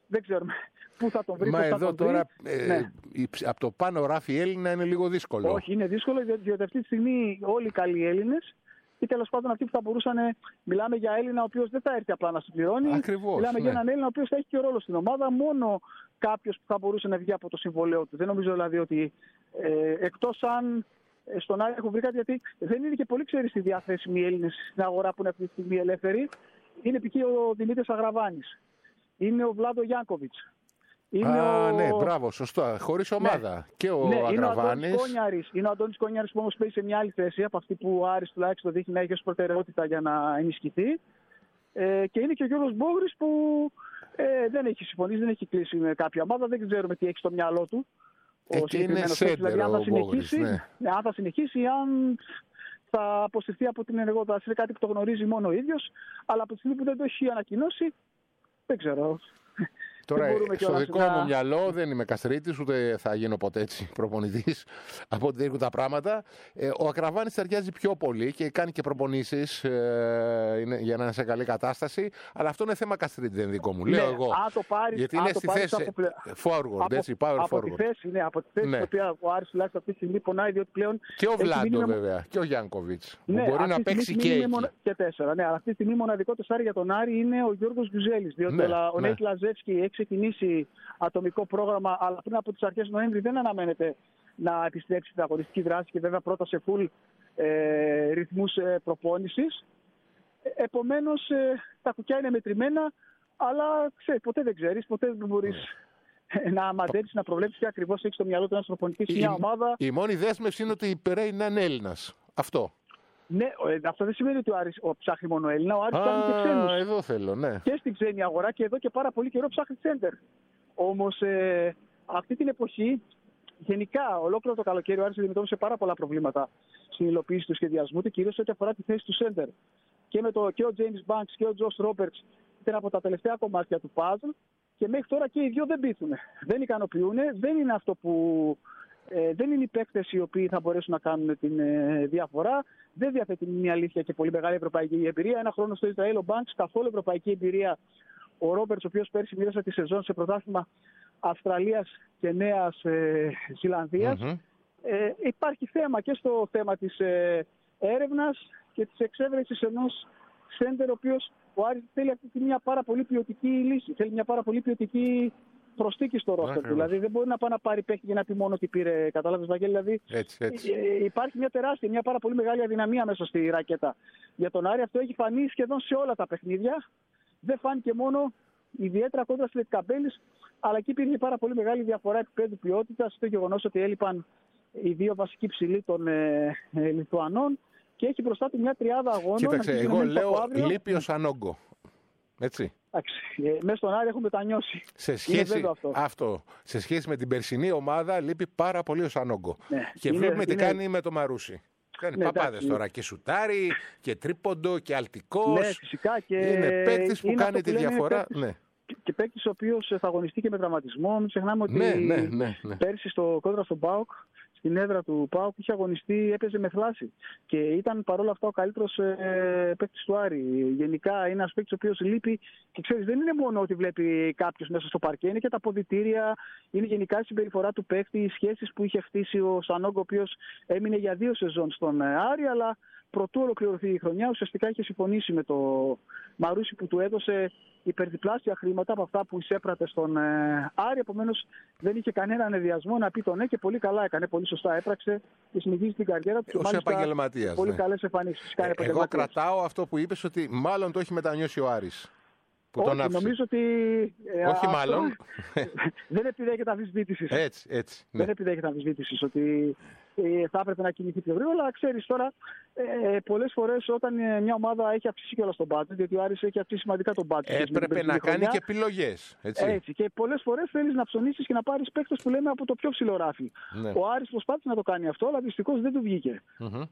δεν ξέρουμε πού θα τον βρει. Μα θα εδώ τον τώρα βρει. ε, Ναι. από το πάνω ράφι Έλληνα είναι λίγο δύσκολο. Όχι, είναι δύσκολο, διότι αυτή τη στιγμή όλοι οι καλοί Έλληνες ή τέλος πάντων αυτοί που θα μπορούσαν. Μιλάμε για Έλληνα ο οποίος δεν θα έρθει απλά να συμπληρώνει. Ακριβώς, Μιλάμε ναι. για έναν Έλληνα ο οποίος θα έχει και ρόλο στην ομάδα. Μόνο κάποιος που θα μπορούσε να βγει από το συμβολέο του. Δεν νομίζω δηλαδή ότι ε, εκτός αν στον Άρη έχω βρει κάτι, γιατί δεν είναι και πολύ ξέρεις οι διαθέσιμοι Έλληνες στην αγορά που είναι αυτή τη στιγμή ελεύθεροι. Είναι π.χ. ο Δημήτρης Αγραβάνης. Είναι ο Βλάντο Γιάνκοβιτς. Είναι Α, ο... ναι, μπράβο, σωστά. Χωρίς ομάδα. Ναι. Και ο ναι, Αγραβάνης. Είναι ο Αντώνης Κόνιαρης. Είναι ο Αντώνης Κόνιαρης που όμως παίζει σε μια άλλη θέση από αυτή που ο Άρης τουλάχιστον δείχνει να έχει ως προτεραιότητα για να ενισχυθεί. Ε, και είναι και ο Γιώργος Μπόγρης που ε, δεν έχει συμφωνήσει, δεν έχει κλείσει με κάποια ομάδα. Δεν ξέρουμε τι έχει στο μυαλό του. Εκεί είναι σέντερ δηλαδή, αν θα συνεχίσει, ναι. Ναι, αν θα συνεχίσει, αν θα αποσυρθεί από την ενεργότητα. Είναι κάτι που το γνωρίζει μόνο ο ίδιος, αλλά από τη στιγμή που δεν το έχει ανακοινώσει, δεν ξέρω. Τώρα, στο δικό να... μου μυαλό δεν είμαι καστρίτης, ούτε θα γίνω ποτέ έτσι προπονητής από ό,τι δείχνουν τα πράγματα. Ε, ο Ακραβάνης ταιριάζει πιο πολύ και κάνει και προπονήσεις ε, είναι, για να είναι σε καλή κατάσταση. Αλλά αυτό είναι θέμα καστρίτη, δεν είναι δικό μου. Ναι, Λέω εγώ. Αν το πάρεις, γιατί αν είναι το στη πάρεις θέση από... forward, από, έτσι, power από forward. Τη θέση, ναι, από τη θέση ναι. την οποία ο Άρης τουλάχιστον αυτή τη στιγμή πονάει, διότι πλέον. Και ο Βλάντο μήνυμα... βέβαια, και ο Γιάνκοβιτς. Ναι, μπορεί να παίξει και εκεί. Μονα... Και τέσσερα, ναι, αλλά αυτή τη στιγμή μοναδικό τεσάρι για τον Άρη είναι ο Γιώργος Γκουζέλης. Διότι ναι, ο ναι. Νέιτ Λαζεύσκι έχει ξεκινήσει ατομικό πρόγραμμα, αλλά πριν από τις αρχές Νοέμβρη δεν αναμένεται να επιστρέψει στην αγωνιστική δράση και βέβαια πρώτα σε full ε, ρυθμούς ε, προπόνησης. Ε, επομένως ε, τα κουκιά είναι μετρημένα, αλλά ξέρεις, ποτέ δεν ξέρεις, ποτέ δεν μπορείς yeah. να μαντέψεις, να προβλέψεις τι ακριβώς έχει στο μυαλό του ένας προπονητής μια ομάδα. Η μόνη δέσμευση είναι ότι η Περέ είναι έναν Έλληνας. Αυτό. Ναι, αυτό δεν σημαίνει ότι ο Άρης ο, ψάχνει μόνο Έλληνα. Ο Άρης ψάχνει και ξένους. Εδώ θέλω, ναι. Και στην ξένη αγορά και εδώ και πάρα πολύ καιρό ψάχνει center. Όμως ε, αυτή την εποχή, γενικά ολόκληρο το καλοκαίρι, ο Άρης αντιμετώπισε πάρα πολλά προβλήματα στην υλοποίηση του σχεδιασμού του, κυρίως ό,τι αφορά τη θέση του center. Και, με το, και ο James Banks και ο Josh Roberts ήταν από τα τελευταία κομμάτια του puzzle και μέχρι τώρα και οι δύο δεν πείθουν. Δεν ικανοποιούν, δεν είναι αυτό που. Ε, δεν είναι οι παίκτες οι οποίοι θα μπορέσουν να κάνουν την ε, διαφορά. Δεν διαθέτει μια αλήθεια και πολύ μεγάλη ευρωπαϊκή εμπειρία. Ένα χρόνο στο Ισραήλ ο Banks, καθόλου ευρωπαϊκή εμπειρία. Ο Ρόμπερτς, ο οποίος πέρσι μοίρασε τη σεζόν σε πρωτάθλημα Αυστραλίας και Νέας ε, Ζηλανδίας. Mm-hmm. Ε, υπάρχει θέμα και στο θέμα της ε, έρευνας και της εξέβρεσης ενός σέντερ, ο οποίος ο Άρης θέλει αυτή τη μια πάρα πολύ ποιοτική λύση. Θέλει μια πάρα πολύ ποιοτική προσθήκη στο ρόστερ. Δηλαδή δεν μπορεί να πάει να πάρει παίχτη για να πει μόνο ότι πήρε. Κατάλαβες, Βαγγέλη. Δηλαδή έτσι, έτσι. Ε, υπάρχει μια τεράστια, μια πάρα πολύ μεγάλη αδυναμία μέσα στη ρακέτα. Για τον Άρη αυτό έχει φανεί σχεδόν σε όλα τα παιχνίδια. Δεν φάνηκε μόνο ιδιαίτερα κόντρα στη Λετικαμπέλης, αλλά εκεί υπήρχε πάρα πολύ μεγάλη διαφορά επίπεδου ποιότητας. Το γεγονός ότι έλειπαν οι δύο βασικοί ψηλοί των ε, ε, Λιθουανών και έχει μπροστά του μια τριάδα αγώνων. Κοίταξε, εγώ λέω λείπει ο Σανόγκο. Έτσι. Ε, μέσα στον Άρη έχουν μετανιώσει. Σε σχέση, αυτό. αυτό. Σε σχέση με την περσινή ομάδα λείπει πάρα πολύ ο Σανόγκο. Ναι, και είναι, βλέπουμε είναι... τι κάνει με το Μαρούσι. Κάνει ναι, παπάδες τώρα και σουτάρι και τρίποντο και αλτικός. Ναι, φυσικά και είναι παίκτης που είναι κάνει τη διαφορά. Παίκτης, ναι. Και παίκτης ο οποίος θα αγωνιστεί και με τραυματισμό. Μην ξεχνάμε ότι ναι, ναι, ναι, ναι. πέρσι στο κόντρα στον ΠΑΟΚ, στην έδρα του ΠΑΟΚ, είχε αγωνιστεί, έπαιζε με θλάση. Και ήταν παρόλα αυτά ο καλύτερος ε, παίκτης του Άρη. Γενικά είναι ένας παίκτης ο οποίος λείπει και ξέρεις, δεν είναι μόνο ότι βλέπει κάποιος μέσα στο παρκέ, είναι και τα αποδυτήρια, είναι γενικά η συμπεριφορά του παίκτη, οι σχέσεις που είχε χτίσει ο Σανόγκο, ο οποίος έμεινε για δύο σεζόν στον Άρη, αλλά προτού ολοκληρωθεί η χρονιά, ουσιαστικά είχε συμφωνήσει με το Μαρούσι που του έδωσε υπερδιπλάσια χρήματα από αυτά που εισέπρατε στον ε, Άρη. Επομένως δεν είχε κανέναν ενδιασμό να πει το ναι και πολύ καλά έκανε. Πολύ σωστά έπραξε και συνεχίζει την καριέρα του. Ως επαγγελματίας. Πολύ ναι. καλές εμφανίσεις. Ε, εγώ κρατάω αυτό που είπες, ότι μάλλον το έχει μετανιώσει ο Άρης. Που Όχι, τον άφησε. Νομίζω ότι. Ε, Όχι, αυτό μάλλον. δεν επιδέχεται αμφισβήτηση. Έτσι, έτσι. Ναι. Δεν επιδέχεται αμφισβήτηση ότι ε, θα έπρεπε να κινηθεί πιο γρήγορα. Αλλά ξέρεις τώρα, ε, πολλές φορές όταν μια ομάδα έχει αυξήσει κιόλας τον budget, γιατί ο Άρης έχει αυξήσει σημαντικά τον budget. Έπρεπε να κάνει και επιλογές. Έτσι. έτσι. Και πολλές φορές θέλεις να ψωνίσεις και να πάρεις παίκτες που λέμε από το πιο ψηλό ράφι. Ναι. Ο Άρης προσπάθησε να το κάνει αυτό, αλλά δυστυχώς δεν του βγήκε. Mm-hmm.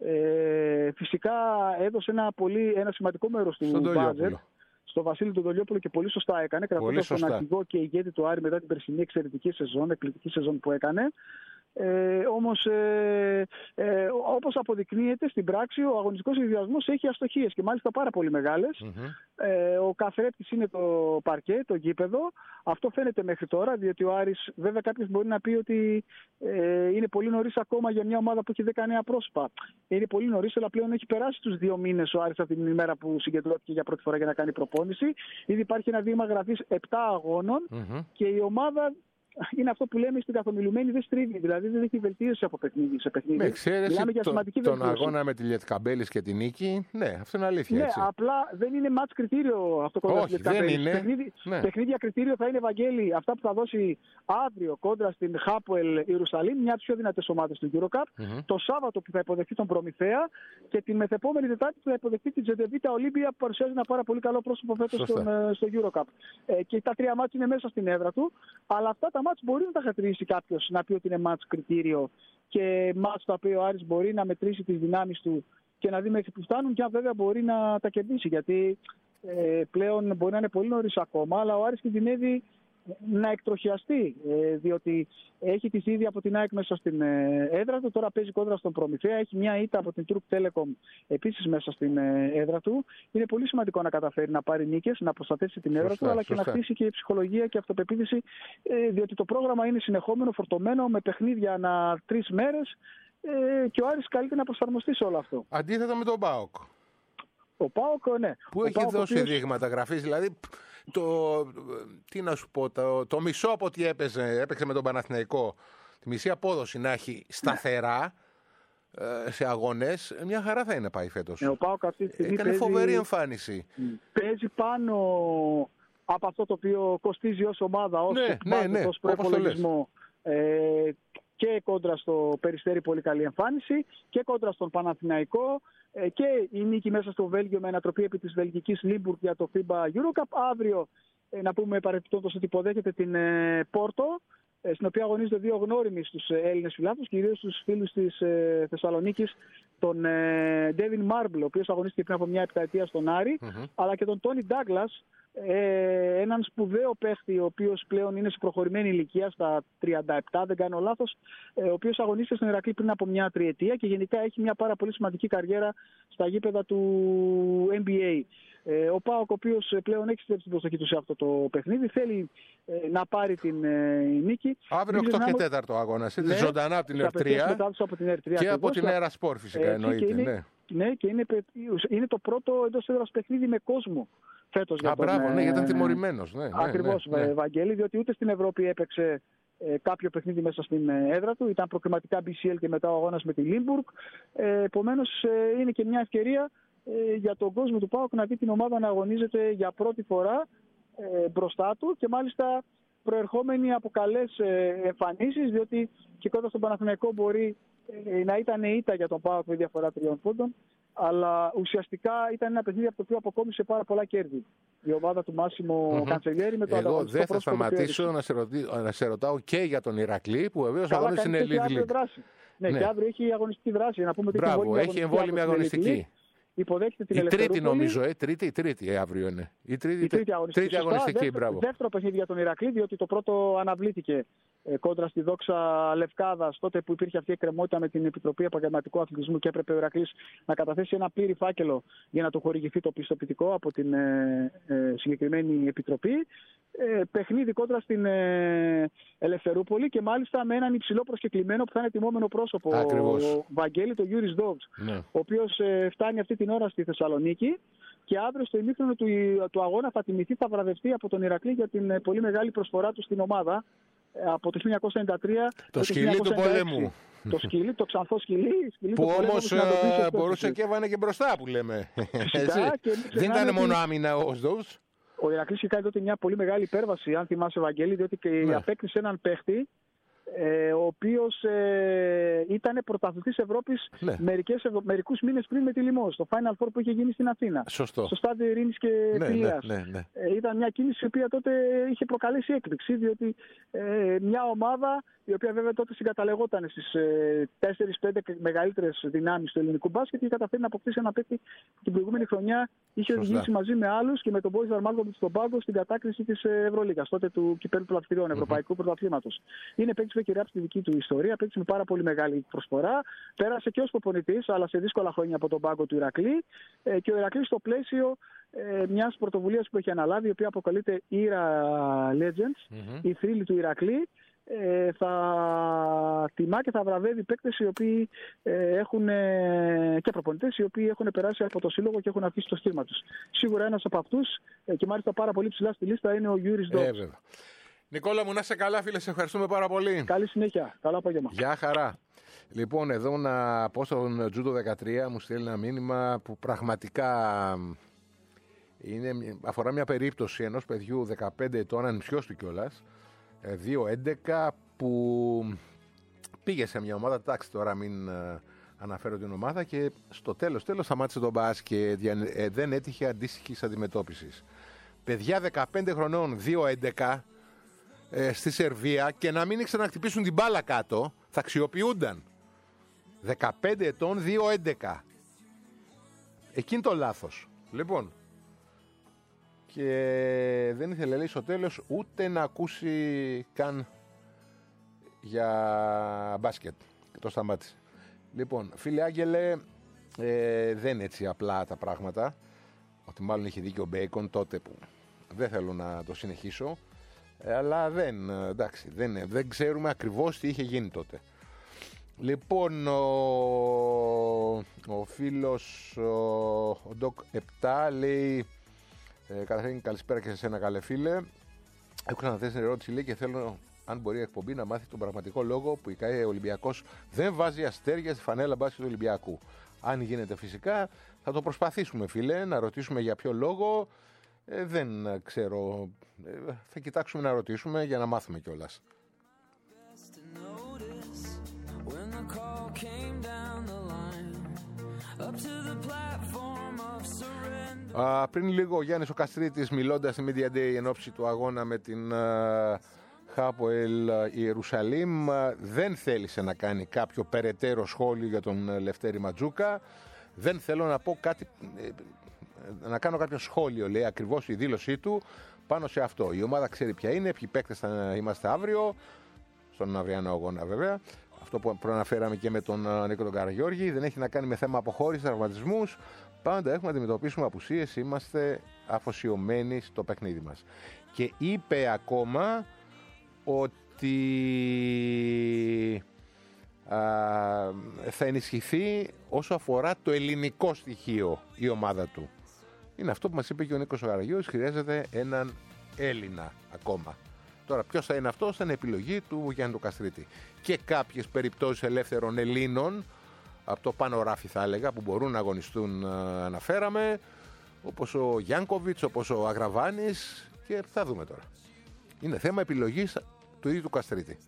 Ε, φυσικά έδωσε ένα, πολύ, ένα σημαντικό μέρος του budget στο Βασίλη τον Δολιόπουλο και πολύ σωστά έκανε, κρατώντας τον αρχηγό και ηγέτη του Άρη μετά την περσινή εξαιρετική σεζόν, εκπληκτική σεζόν που έκανε. Ε, όμως, ε, ε, όπως αποδεικνύεται στην πράξη, ο αγωνιστικός σχεδιασμός έχει αστοχίες και μάλιστα πάρα πολύ μεγάλες. Mm-hmm. Ε, ο καθρέπτης είναι το παρκέ, το γήπεδο. Αυτό φαίνεται μέχρι τώρα, διότι ο Άρης, βέβαια κάποιος μπορεί να πει ότι ε, είναι πολύ νωρίς ακόμα για μια ομάδα που έχει δέκα νέα πρόσωπα. Είναι πολύ νωρίς, αλλά πλέον έχει περάσει τους δύο μήνες ο Άρης από την ημέρα που συγκεντρώθηκε για πρώτη φορά για να κάνει προπόνηση. Ήδη υπάρχει ένα δείγμα γραφής επτά αγώνων mm-hmm. και η ομάδα είναι αυτό που λέμε στην καθομιλουμένη, δεν στρίβει. Δηλαδή δεν έχει βελτίωση από παιχνίδι σε παιχνίδι. Με ξέρεις το, τον αγώνα με τη Λιετκαμπέλης και την νίκη. Ναι, αυτό είναι αλήθεια. Ναι, έτσι. απλά δεν είναι μάτς κριτήριο αυτό κοντά στη Λιετκαμπέλης. Παιχνίδι, ναι. Παιχνίδια κριτήριο θα είναι, Βαγγέλη, αυτά που θα δώσει αύριο κόντρα στην Χάποελ Ιερουσαλήμ, μια από τις πιο δυνατές ομάδες του EuroCup. Mm-hmm. Το Σάββατο που θα υποδεχτεί τον Προμηθέα και την μεθεπόμενη Τετάρτη που θα υποδεχτεί την Τζεντεβίτα Ολύμπια που παρουσιάζει ένα πάρα πολύ καλό πρόσωπο φέτος στο EuroCup. Ε, και τα τρία μάτς είναι μέσα στην έδρα του, αλλά αυτά τα μάτς μπορεί να τα χαρακτηρίσει κάποιος, να πει ότι είναι μάτς κριτήριο και μάτς το οποίο ο Άρης μπορεί να μετρήσει τις δυνάμεις του και να δει μέχρι που φτάνουν και αν βέβαια μπορεί να τα κερδίσει. Γιατί ε, πλέον μπορεί να είναι πολύ νωρίς ακόμα, αλλά ο Άρης κινδυνεύει να εκτροχιαστεί, ε, διότι έχει τη ήδη από την ΑΕΚ μέσα στην ε, έδρα του, τώρα παίζει κόντρα στον Προμηθέα, έχει μια ήττα από την Turk Telecom επίσης μέσα στην ε, έδρα του. Είναι πολύ σημαντικό να καταφέρει να πάρει νίκες, να προστατεύσει την έδρα σωστά, του, αλλά σωστά. Και να χτίσει και η ψυχολογία και αυτοπεποίθηση, ε, διότι το πρόγραμμα είναι συνεχόμενο, φορτωμένο, με παιχνίδια ανά τρεις μέρες ε, και ο Άρης καλείται να προσαρμοστεί σε όλο αυτό. Αντίθετα με τον ΠΑΟΚ. Ο ΠΑΟΚ, ναι. Που ο έχει ΠΑΟΚ, δώσει οποίος... δείγματα γραφής, δηλαδή το, τι να σου πω, το, το μισό από ό,τι έπαιζε, έπαιξε με τον Παναθηναϊκό, τη μισή απόδοση να έχει σταθερά ε, σε αγώνες, μια χαρά θα είναι πάει φέτος. Ε, ο ΠΑΟΚ αυτή τη στιγμή έκανε παίζει, φοβερή εμφάνιση. Παίζει πάνω από αυτό το οποίο κοστίζει ως ομάδα, ως ναι, ναι, ναι, ως προϋπολογισμό. Ε, και κόντρα στο Περιστέρι πολύ καλή εμφάνιση και κόντρα στον Παναθηναϊκό ε, και η νίκη μέσα στο Βέλγιο με ανατροπή επί της βελγικής Λίμπουργκ για το φίμπα EuroCup. Αύριο ε, να πούμε παρεπιπτόντως ότι υποδέχεται την ε, Πόρτο, ε, στην οποία αγωνίζονται δύο γνώριμοι στους ε, Έλληνες φιλάθλους, κυρίως στους φίλους της ε, Θεσσαλονίκης, τον ε, Ντέβιν Μάρμπλ, ο οποίος αγωνίστηκε πριν από μια επταετία στον Άρη, mm-hmm. αλλά και τον Τόνι Ντάγκλας, Ε, έναν σπουδαίο παίχτη, ο οποίος πλέον είναι σε προχωρημένη ηλικία, στα τριάντα επτά, δεν κάνω λάθος, ε, ο οποίος αγωνίστηκε στον Ηρακλή πριν από μια τριετία και γενικά έχει μια πάρα πολύ σημαντική καριέρα στα γήπεδα του N B A. Ε, ο ΠΑΟΚ, ο οποίος πλέον έχει στρέψει την προσοχή του σε αυτό το παιχνίδι, θέλει ε, να πάρει την ε, νίκη. Αύριο οκτώ και τέταρτο αγώνας, ναι, ζωντανά από την Ερ τρία και από την Αέρα Σπορ φυσικά, εννοείται. Και είναι, ναι. ναι, και είναι, είναι το πρώτο εντός έδρας παιχνίδι με κόσμο φέτος. Α, μπράβο, ναι, γιατί ήταν τιμωρημένος. Ναι, ακριβώς, ναι, ναι. Βαγγέλη, διότι ούτε στην Ευρώπη έπαιξε ε, κάποιο παιχνίδι μέσα στην ε, έδρα του. Ήταν προκριματικά μπι σι ελ και μετά ο αγώνας με τη Λίμπουργκ. Ε, επομένως, ε, είναι και μια ευκαιρία ε, για τον κόσμο του ΠΑΟΚ να δει την ομάδα να αγωνίζεται για πρώτη φορά ε, μπροστά του και μάλιστα προερχόμενοι από καλές ε, εμφανίσεις, διότι και κοντά στον Παναθηναϊκό μπορεί ε, να ήταν ήττα για τον ΠΑΟΚ με διαφορά τριών πόντων, αλλά ουσιαστικά ήταν ένα παιχνίδι από το οποίο αποκόμισε πάρα πολλά κέρδη η ομάδα του Μάσιμο mm-hmm. Καντσελιέρη με το εγώ δεν θα σταματήσω να σε, ρωτή, να σε ρωτάω και για τον Ηρακλή, που βεβαίως αγώνισε στην Elite League. Ναι, ναι, και αύριο έχει αγωνιστική δράση. Να πούμε μπράβο, έχει εμβόλυμη αγωνιστική. Υποδέχεται την η τρίτη νομίζω, ε, τρίτη ή τρίτη ε, αύριο είναι. Η τρίτη, η τρίτη αγωνιστική, τρίτη αγωνιστική δεύτερο, μπράβο. Δεύτερο παιχνίδι για τον Ηρακλή, διότι το πρώτο αναβλήθηκε ε, κόντρα στη Δόξα Λευκάδας, τότε που υπήρχε αυτή η εκκρεμότητα με την Επιτροπή Επαγγελματικού Αθλητισμού και έπρεπε ο Ηρακλής να καταθέσει ένα πλήρη φάκελο για να του χορηγηθεί το πιστοποιητικό από την ε, ε, συγκεκριμένη επιτροπή. Ε, παιχνίδι κόντρα στην ε, Ελευθερούπολη και μάλιστα με έναν υψηλό προσκεκλημένο που θα είναι τιμόμενο πρόσωπο, ο Βαγγέλη, το Γιούρις Ντόβς, ναι. ο οποίος ε, φτάνει αυτή την ώρα στη Θεσσαλονίκη και αύριο στο ημίχρονο του, του αγώνα θα τιμηθεί, θα βραβευτεί από τον Ηρακλή για την ε, πολύ μεγάλη προσφορά του στην ομάδα ε, από το χίλια εννιακόσια ενενήντα τρία. Το σκυλί του πολέμου. Το σκυλί, το ξανθό σκυλί. σκυλί που όμως ε, μπορούσε και έβανε και μπροστά που λέμε. Και δεν ήταν μόνο άμυνα ο Σδόβς. Ο Ηρακλής είχε κάνει τότε μια πολύ μεγάλη υπέρβαση, αν θυμάσαι, Βαγγέλη, διότι και ναι. απέκτησε έναν παίχτη ε, ο οποίος ε, ήταν πρωταθλητής Ευρώπης ναι. μερικές, μερικούς μήνες πριν με τη Λιμός, το Final Four που είχε γίνει στην Αθήνα. Σωστό. Στο στάδιο Ειρήνης και ναι, Φιλίας. Ναι, ναι, ναι. Ε, ήταν μια κίνηση η οποία τότε είχε προκαλέσει έκπληξη, διότι ε, μια ομάδα η οποία βέβαια τότε συγκαταλεγόταν στις ε, τέσσερις πέντε μεγαλύτερες δυνάμεις του ελληνικού μπάσκετ και καταφέρει να αποκτήσει ένα παίκτη που την προηγούμενη χρονιά είχε Σωστά. οδηγήσει μαζί με άλλους και με τον Μπόις Δαρμάλκοβιτς στον πάγκο στην κατάκριση της Ευρωλίγας, τότε του κυπέλλου των Πρωταθλητριών, Ευρωπαϊκού mm-hmm. Πρωταθλήματος. Είναι παίκτης του έχει γράψει τη δική του ιστορία. Παίξει με πάρα πολύ μεγάλη προσφορά. Πέρασε και ως προπονητής, αλλά σε δύσκολα χρόνια από τον πάγκο του Ηρακλή. Ε, και ο Ηρακλής στο πλαίσιο ε, μιας πρωτοβουλίας που έχει αναλάβει, η οποία αποκαλείται Ira Legends, mm-hmm. η θρύλη του Ηρακλή. Ε, θα τιμά και θα βραβεύει παίκτες οι οποίοι ε, έχουν ε, και προπονητές οι οποίοι έχουν περάσει από το σύλλογο και έχουν αφήσει το στίγμα τους. Σίγουρα ένας από αυτούς ε, και μάλιστα πάρα πολύ ψηλά στη λίστα είναι ο Γιούρις Ντόμπς. Ε, Νικόλα μου, να είσαι καλά φίλε, σε ευχαριστούμε πάρα πολύ. Καλή συνέχεια, καλό απόγευμα. Γεια χαρά. Λοιπόν, εδώ να πω στον Τζούντο δεκατρία, μου στείλει ένα μήνυμα που πραγματικά είναι, αφορά μια περίπτωση ενός παιδιού δεκαπέντε ετών, ανιψιός του κιόλας, δύο έντεκα, που πήγε σε μια ομάδα, εντάξει τώρα μην ε, αναφέρω την ομάδα, και στο τέλος τέλος σταμάτησε τον μπάσκετ, ε, δεν έτυχε αντίστοιχης αντιμετώπισης. Παιδιά δεκαπέντε χρονών, δύο έντεκα, ε, στη Σερβία, και να μην ήξεραν να χτυπήσουν την μπάλα κάτω, θα αξιοποιούνταν. δεκαπέντε ετών, δύο έντεκα. Εκείνη το λάθος. Λοιπόν, και δεν ήθελε, λέει, στο τέλος ούτε να ακούσει καν για μπάσκετ. Και το σταμάτησε. Λοιπόν, φίλε Άγγελε, ε, δεν είναι έτσι απλά τα πράγματα. Ότι μάλλον είχε δίκιο ο Μπέικον τότε, που δεν θέλω να το συνεχίσω. Ε, αλλά δεν, εντάξει, δεν, δεν ξέρουμε ακριβώς τι είχε γίνει τότε. Λοιπόν, ο, ο φίλος, ο, ο Ντοκ επτά λέει... Ε, καταρχήν, καλησπέρα και σε σένα, καλέ φίλε. Έχω ξαναθέσει την ερώτηση, λέει, και θέλω, αν μπορεί η εκπομπή, να μάθει τον πραγματικό λόγο που η ΚΑΕ Ολυμπιακός δεν βάζει αστέρια στη φανέλα μπάσκετ του Ολυμπιακού. Αν γίνεται φυσικά, θα το προσπαθήσουμε, φίλε, να ρωτήσουμε για ποιο λόγο. Ε, δεν ξέρω. Ε, θα κοιτάξουμε να ρωτήσουμε για να μάθουμε κιόλας. Uh, πριν λίγο ο Γιάννης ο Καστρίτης, μιλώντας στη Media Day εν ώψη του αγώνα με την uh, Χάποελ Ιερουσαλήμ, uh, δεν θέλησε να κάνει κάποιο περαιτέρω σχόλιο για τον uh, Λευτέρη Ματζούκα. Δεν θέλω να πω κάτι, ε, να κάνω κάποιο σχόλιο, λέει, ακριβώς η δήλωσή του πάνω σε αυτό. Η ομάδα ξέρει ποια είναι, ποιοι παίκτες θα είμαστε αύριο, στον αυριανό αγώνα βέβαια. Αυτό που προαναφέραμε και με τον uh, Νίκο τον Καραγιώργη, δεν έχει να κάνει με θέμα αποχώρησης, τραυματισμούς. Πάντα έχουμε να αντιμετωπίσουμε απουσίες, είμαστε αφοσιωμένοι στο παιχνίδι μας. Και είπε ακόμα ότι α, θα ενισχυθεί όσο αφορά το ελληνικό στοιχείο η ομάδα του. Είναι αυτό που μας είπε και ο Νίκος Καραγιώργης, χρειάζεται έναν Έλληνα ακόμα. Τώρα ποιος θα είναι αυτός, θα είναι επιλογή του Γιάννη του Καστρίτη. Και κάποιες περιπτώσεις ελεύθερων Ελλήνων, από το πάνω ράφι θα έλεγα, που μπορούν να αγωνιστούν, αναφέραμε, όπως ο Γιάνκοβιτς, όπως ο Αγραβάνης, και θα δούμε τώρα. Είναι θέμα επιλογής του ίδιου του Καστρίτη.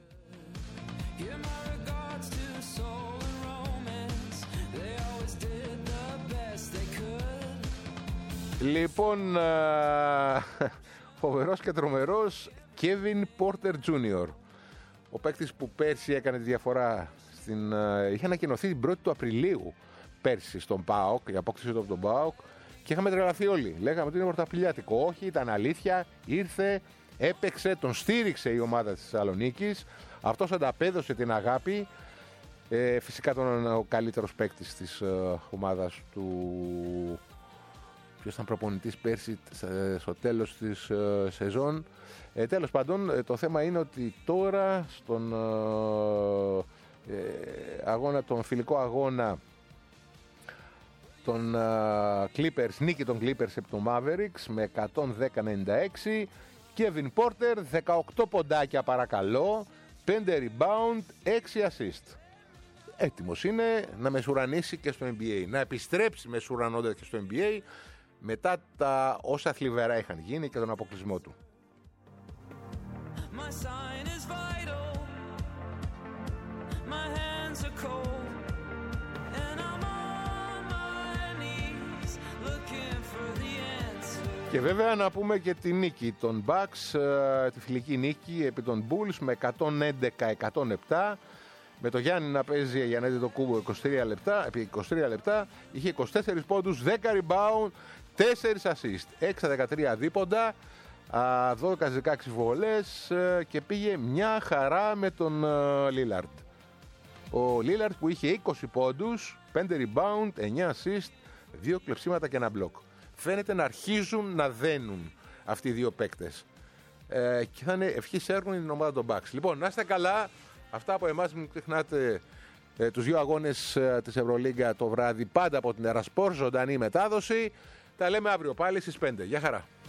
Λοιπόν, φοβερός και τρομερός Kevin Porter τζούνιορ, ο παίκτης που πέρσι έκανε τη διαφορά. Στην, uh, είχε ανακοινωθεί την πρώτη του Απριλίου πέρσι στον ΠΑΟΚ, η απόκτηση του από τον ΠΑΟΚ, και είχαμε τρελαθεί όλοι. Λέγαμε ότι είναι πρωταπηλιάτικο. Όχι, ήταν αλήθεια. Ήρθε, έπαιξε, τον στήριξε η ομάδα της Θεσσαλονίκης. Αυτός ανταπέδωσε την αγάπη. Ε, φυσικά τον ο καλύτερος παίκτης της uh, ομάδας του. Ποιος ήταν προπονητής πέρσι στο τέλος της uh, σεζόν. Ε, τέλος πάντων, ε, το θέμα είναι ότι τώρα στον uh, Ε, αγώνα, τον φιλικό αγώνα των uh, Clippers, νίκη των Clippers επί των Mavericks με εκατόν δέκα ενενήντα έξι. Kevin Porter, δεκαοκτώ ποντάκια παρακαλώ, πέντε rebound, έξι assist. Έτοιμος είναι να μεσουρανίσει και στο N B A, να επιστρέψει μεσουρανώντας και στο N B A μετά τα όσα θλιβερά είχαν γίνει και τον αποκλεισμό του. Και βέβαια να πούμε και τη νίκη των Bucks, τη φιλική νίκη επί των Bulls με εκατόν έντεκα εκατόν επτά, με το Γιάννη να παίζει για να δει το κούμπο είκοσι τρία λεπτά, επί είκοσι τρία λεπτά, είχε είκοσι τέσσερις πόντους, δέκα rebound, τέσσερα assist, έξι δεκατρία δίποντα. δώδεκα δεκαέξι βολές και πήγε μια χαρά με τον Λίλαρντ. Ο Λίλαρντ που είχε είκοσι πόντους, πέντε rebound, εννιά assist, δύο κλεψίματα και ένα μπλοκ. Φαίνεται να αρχίζουν να δένουν αυτοί οι δύο παίκτες. Ε, και θα είναι ευχής έργων την ομάδα των Bucks. Λοιπόν, να είστε καλά. Αυτά από εμάς, μην ξεχνάτε ε, τους δύο αγώνες ε, της Ευρωλίγκα το βράδυ πάντα από την Ερασπορ, ζωντανή μετάδοση. Τα λέμε αύριο πάλι στις πέντε. Γεια χαρά.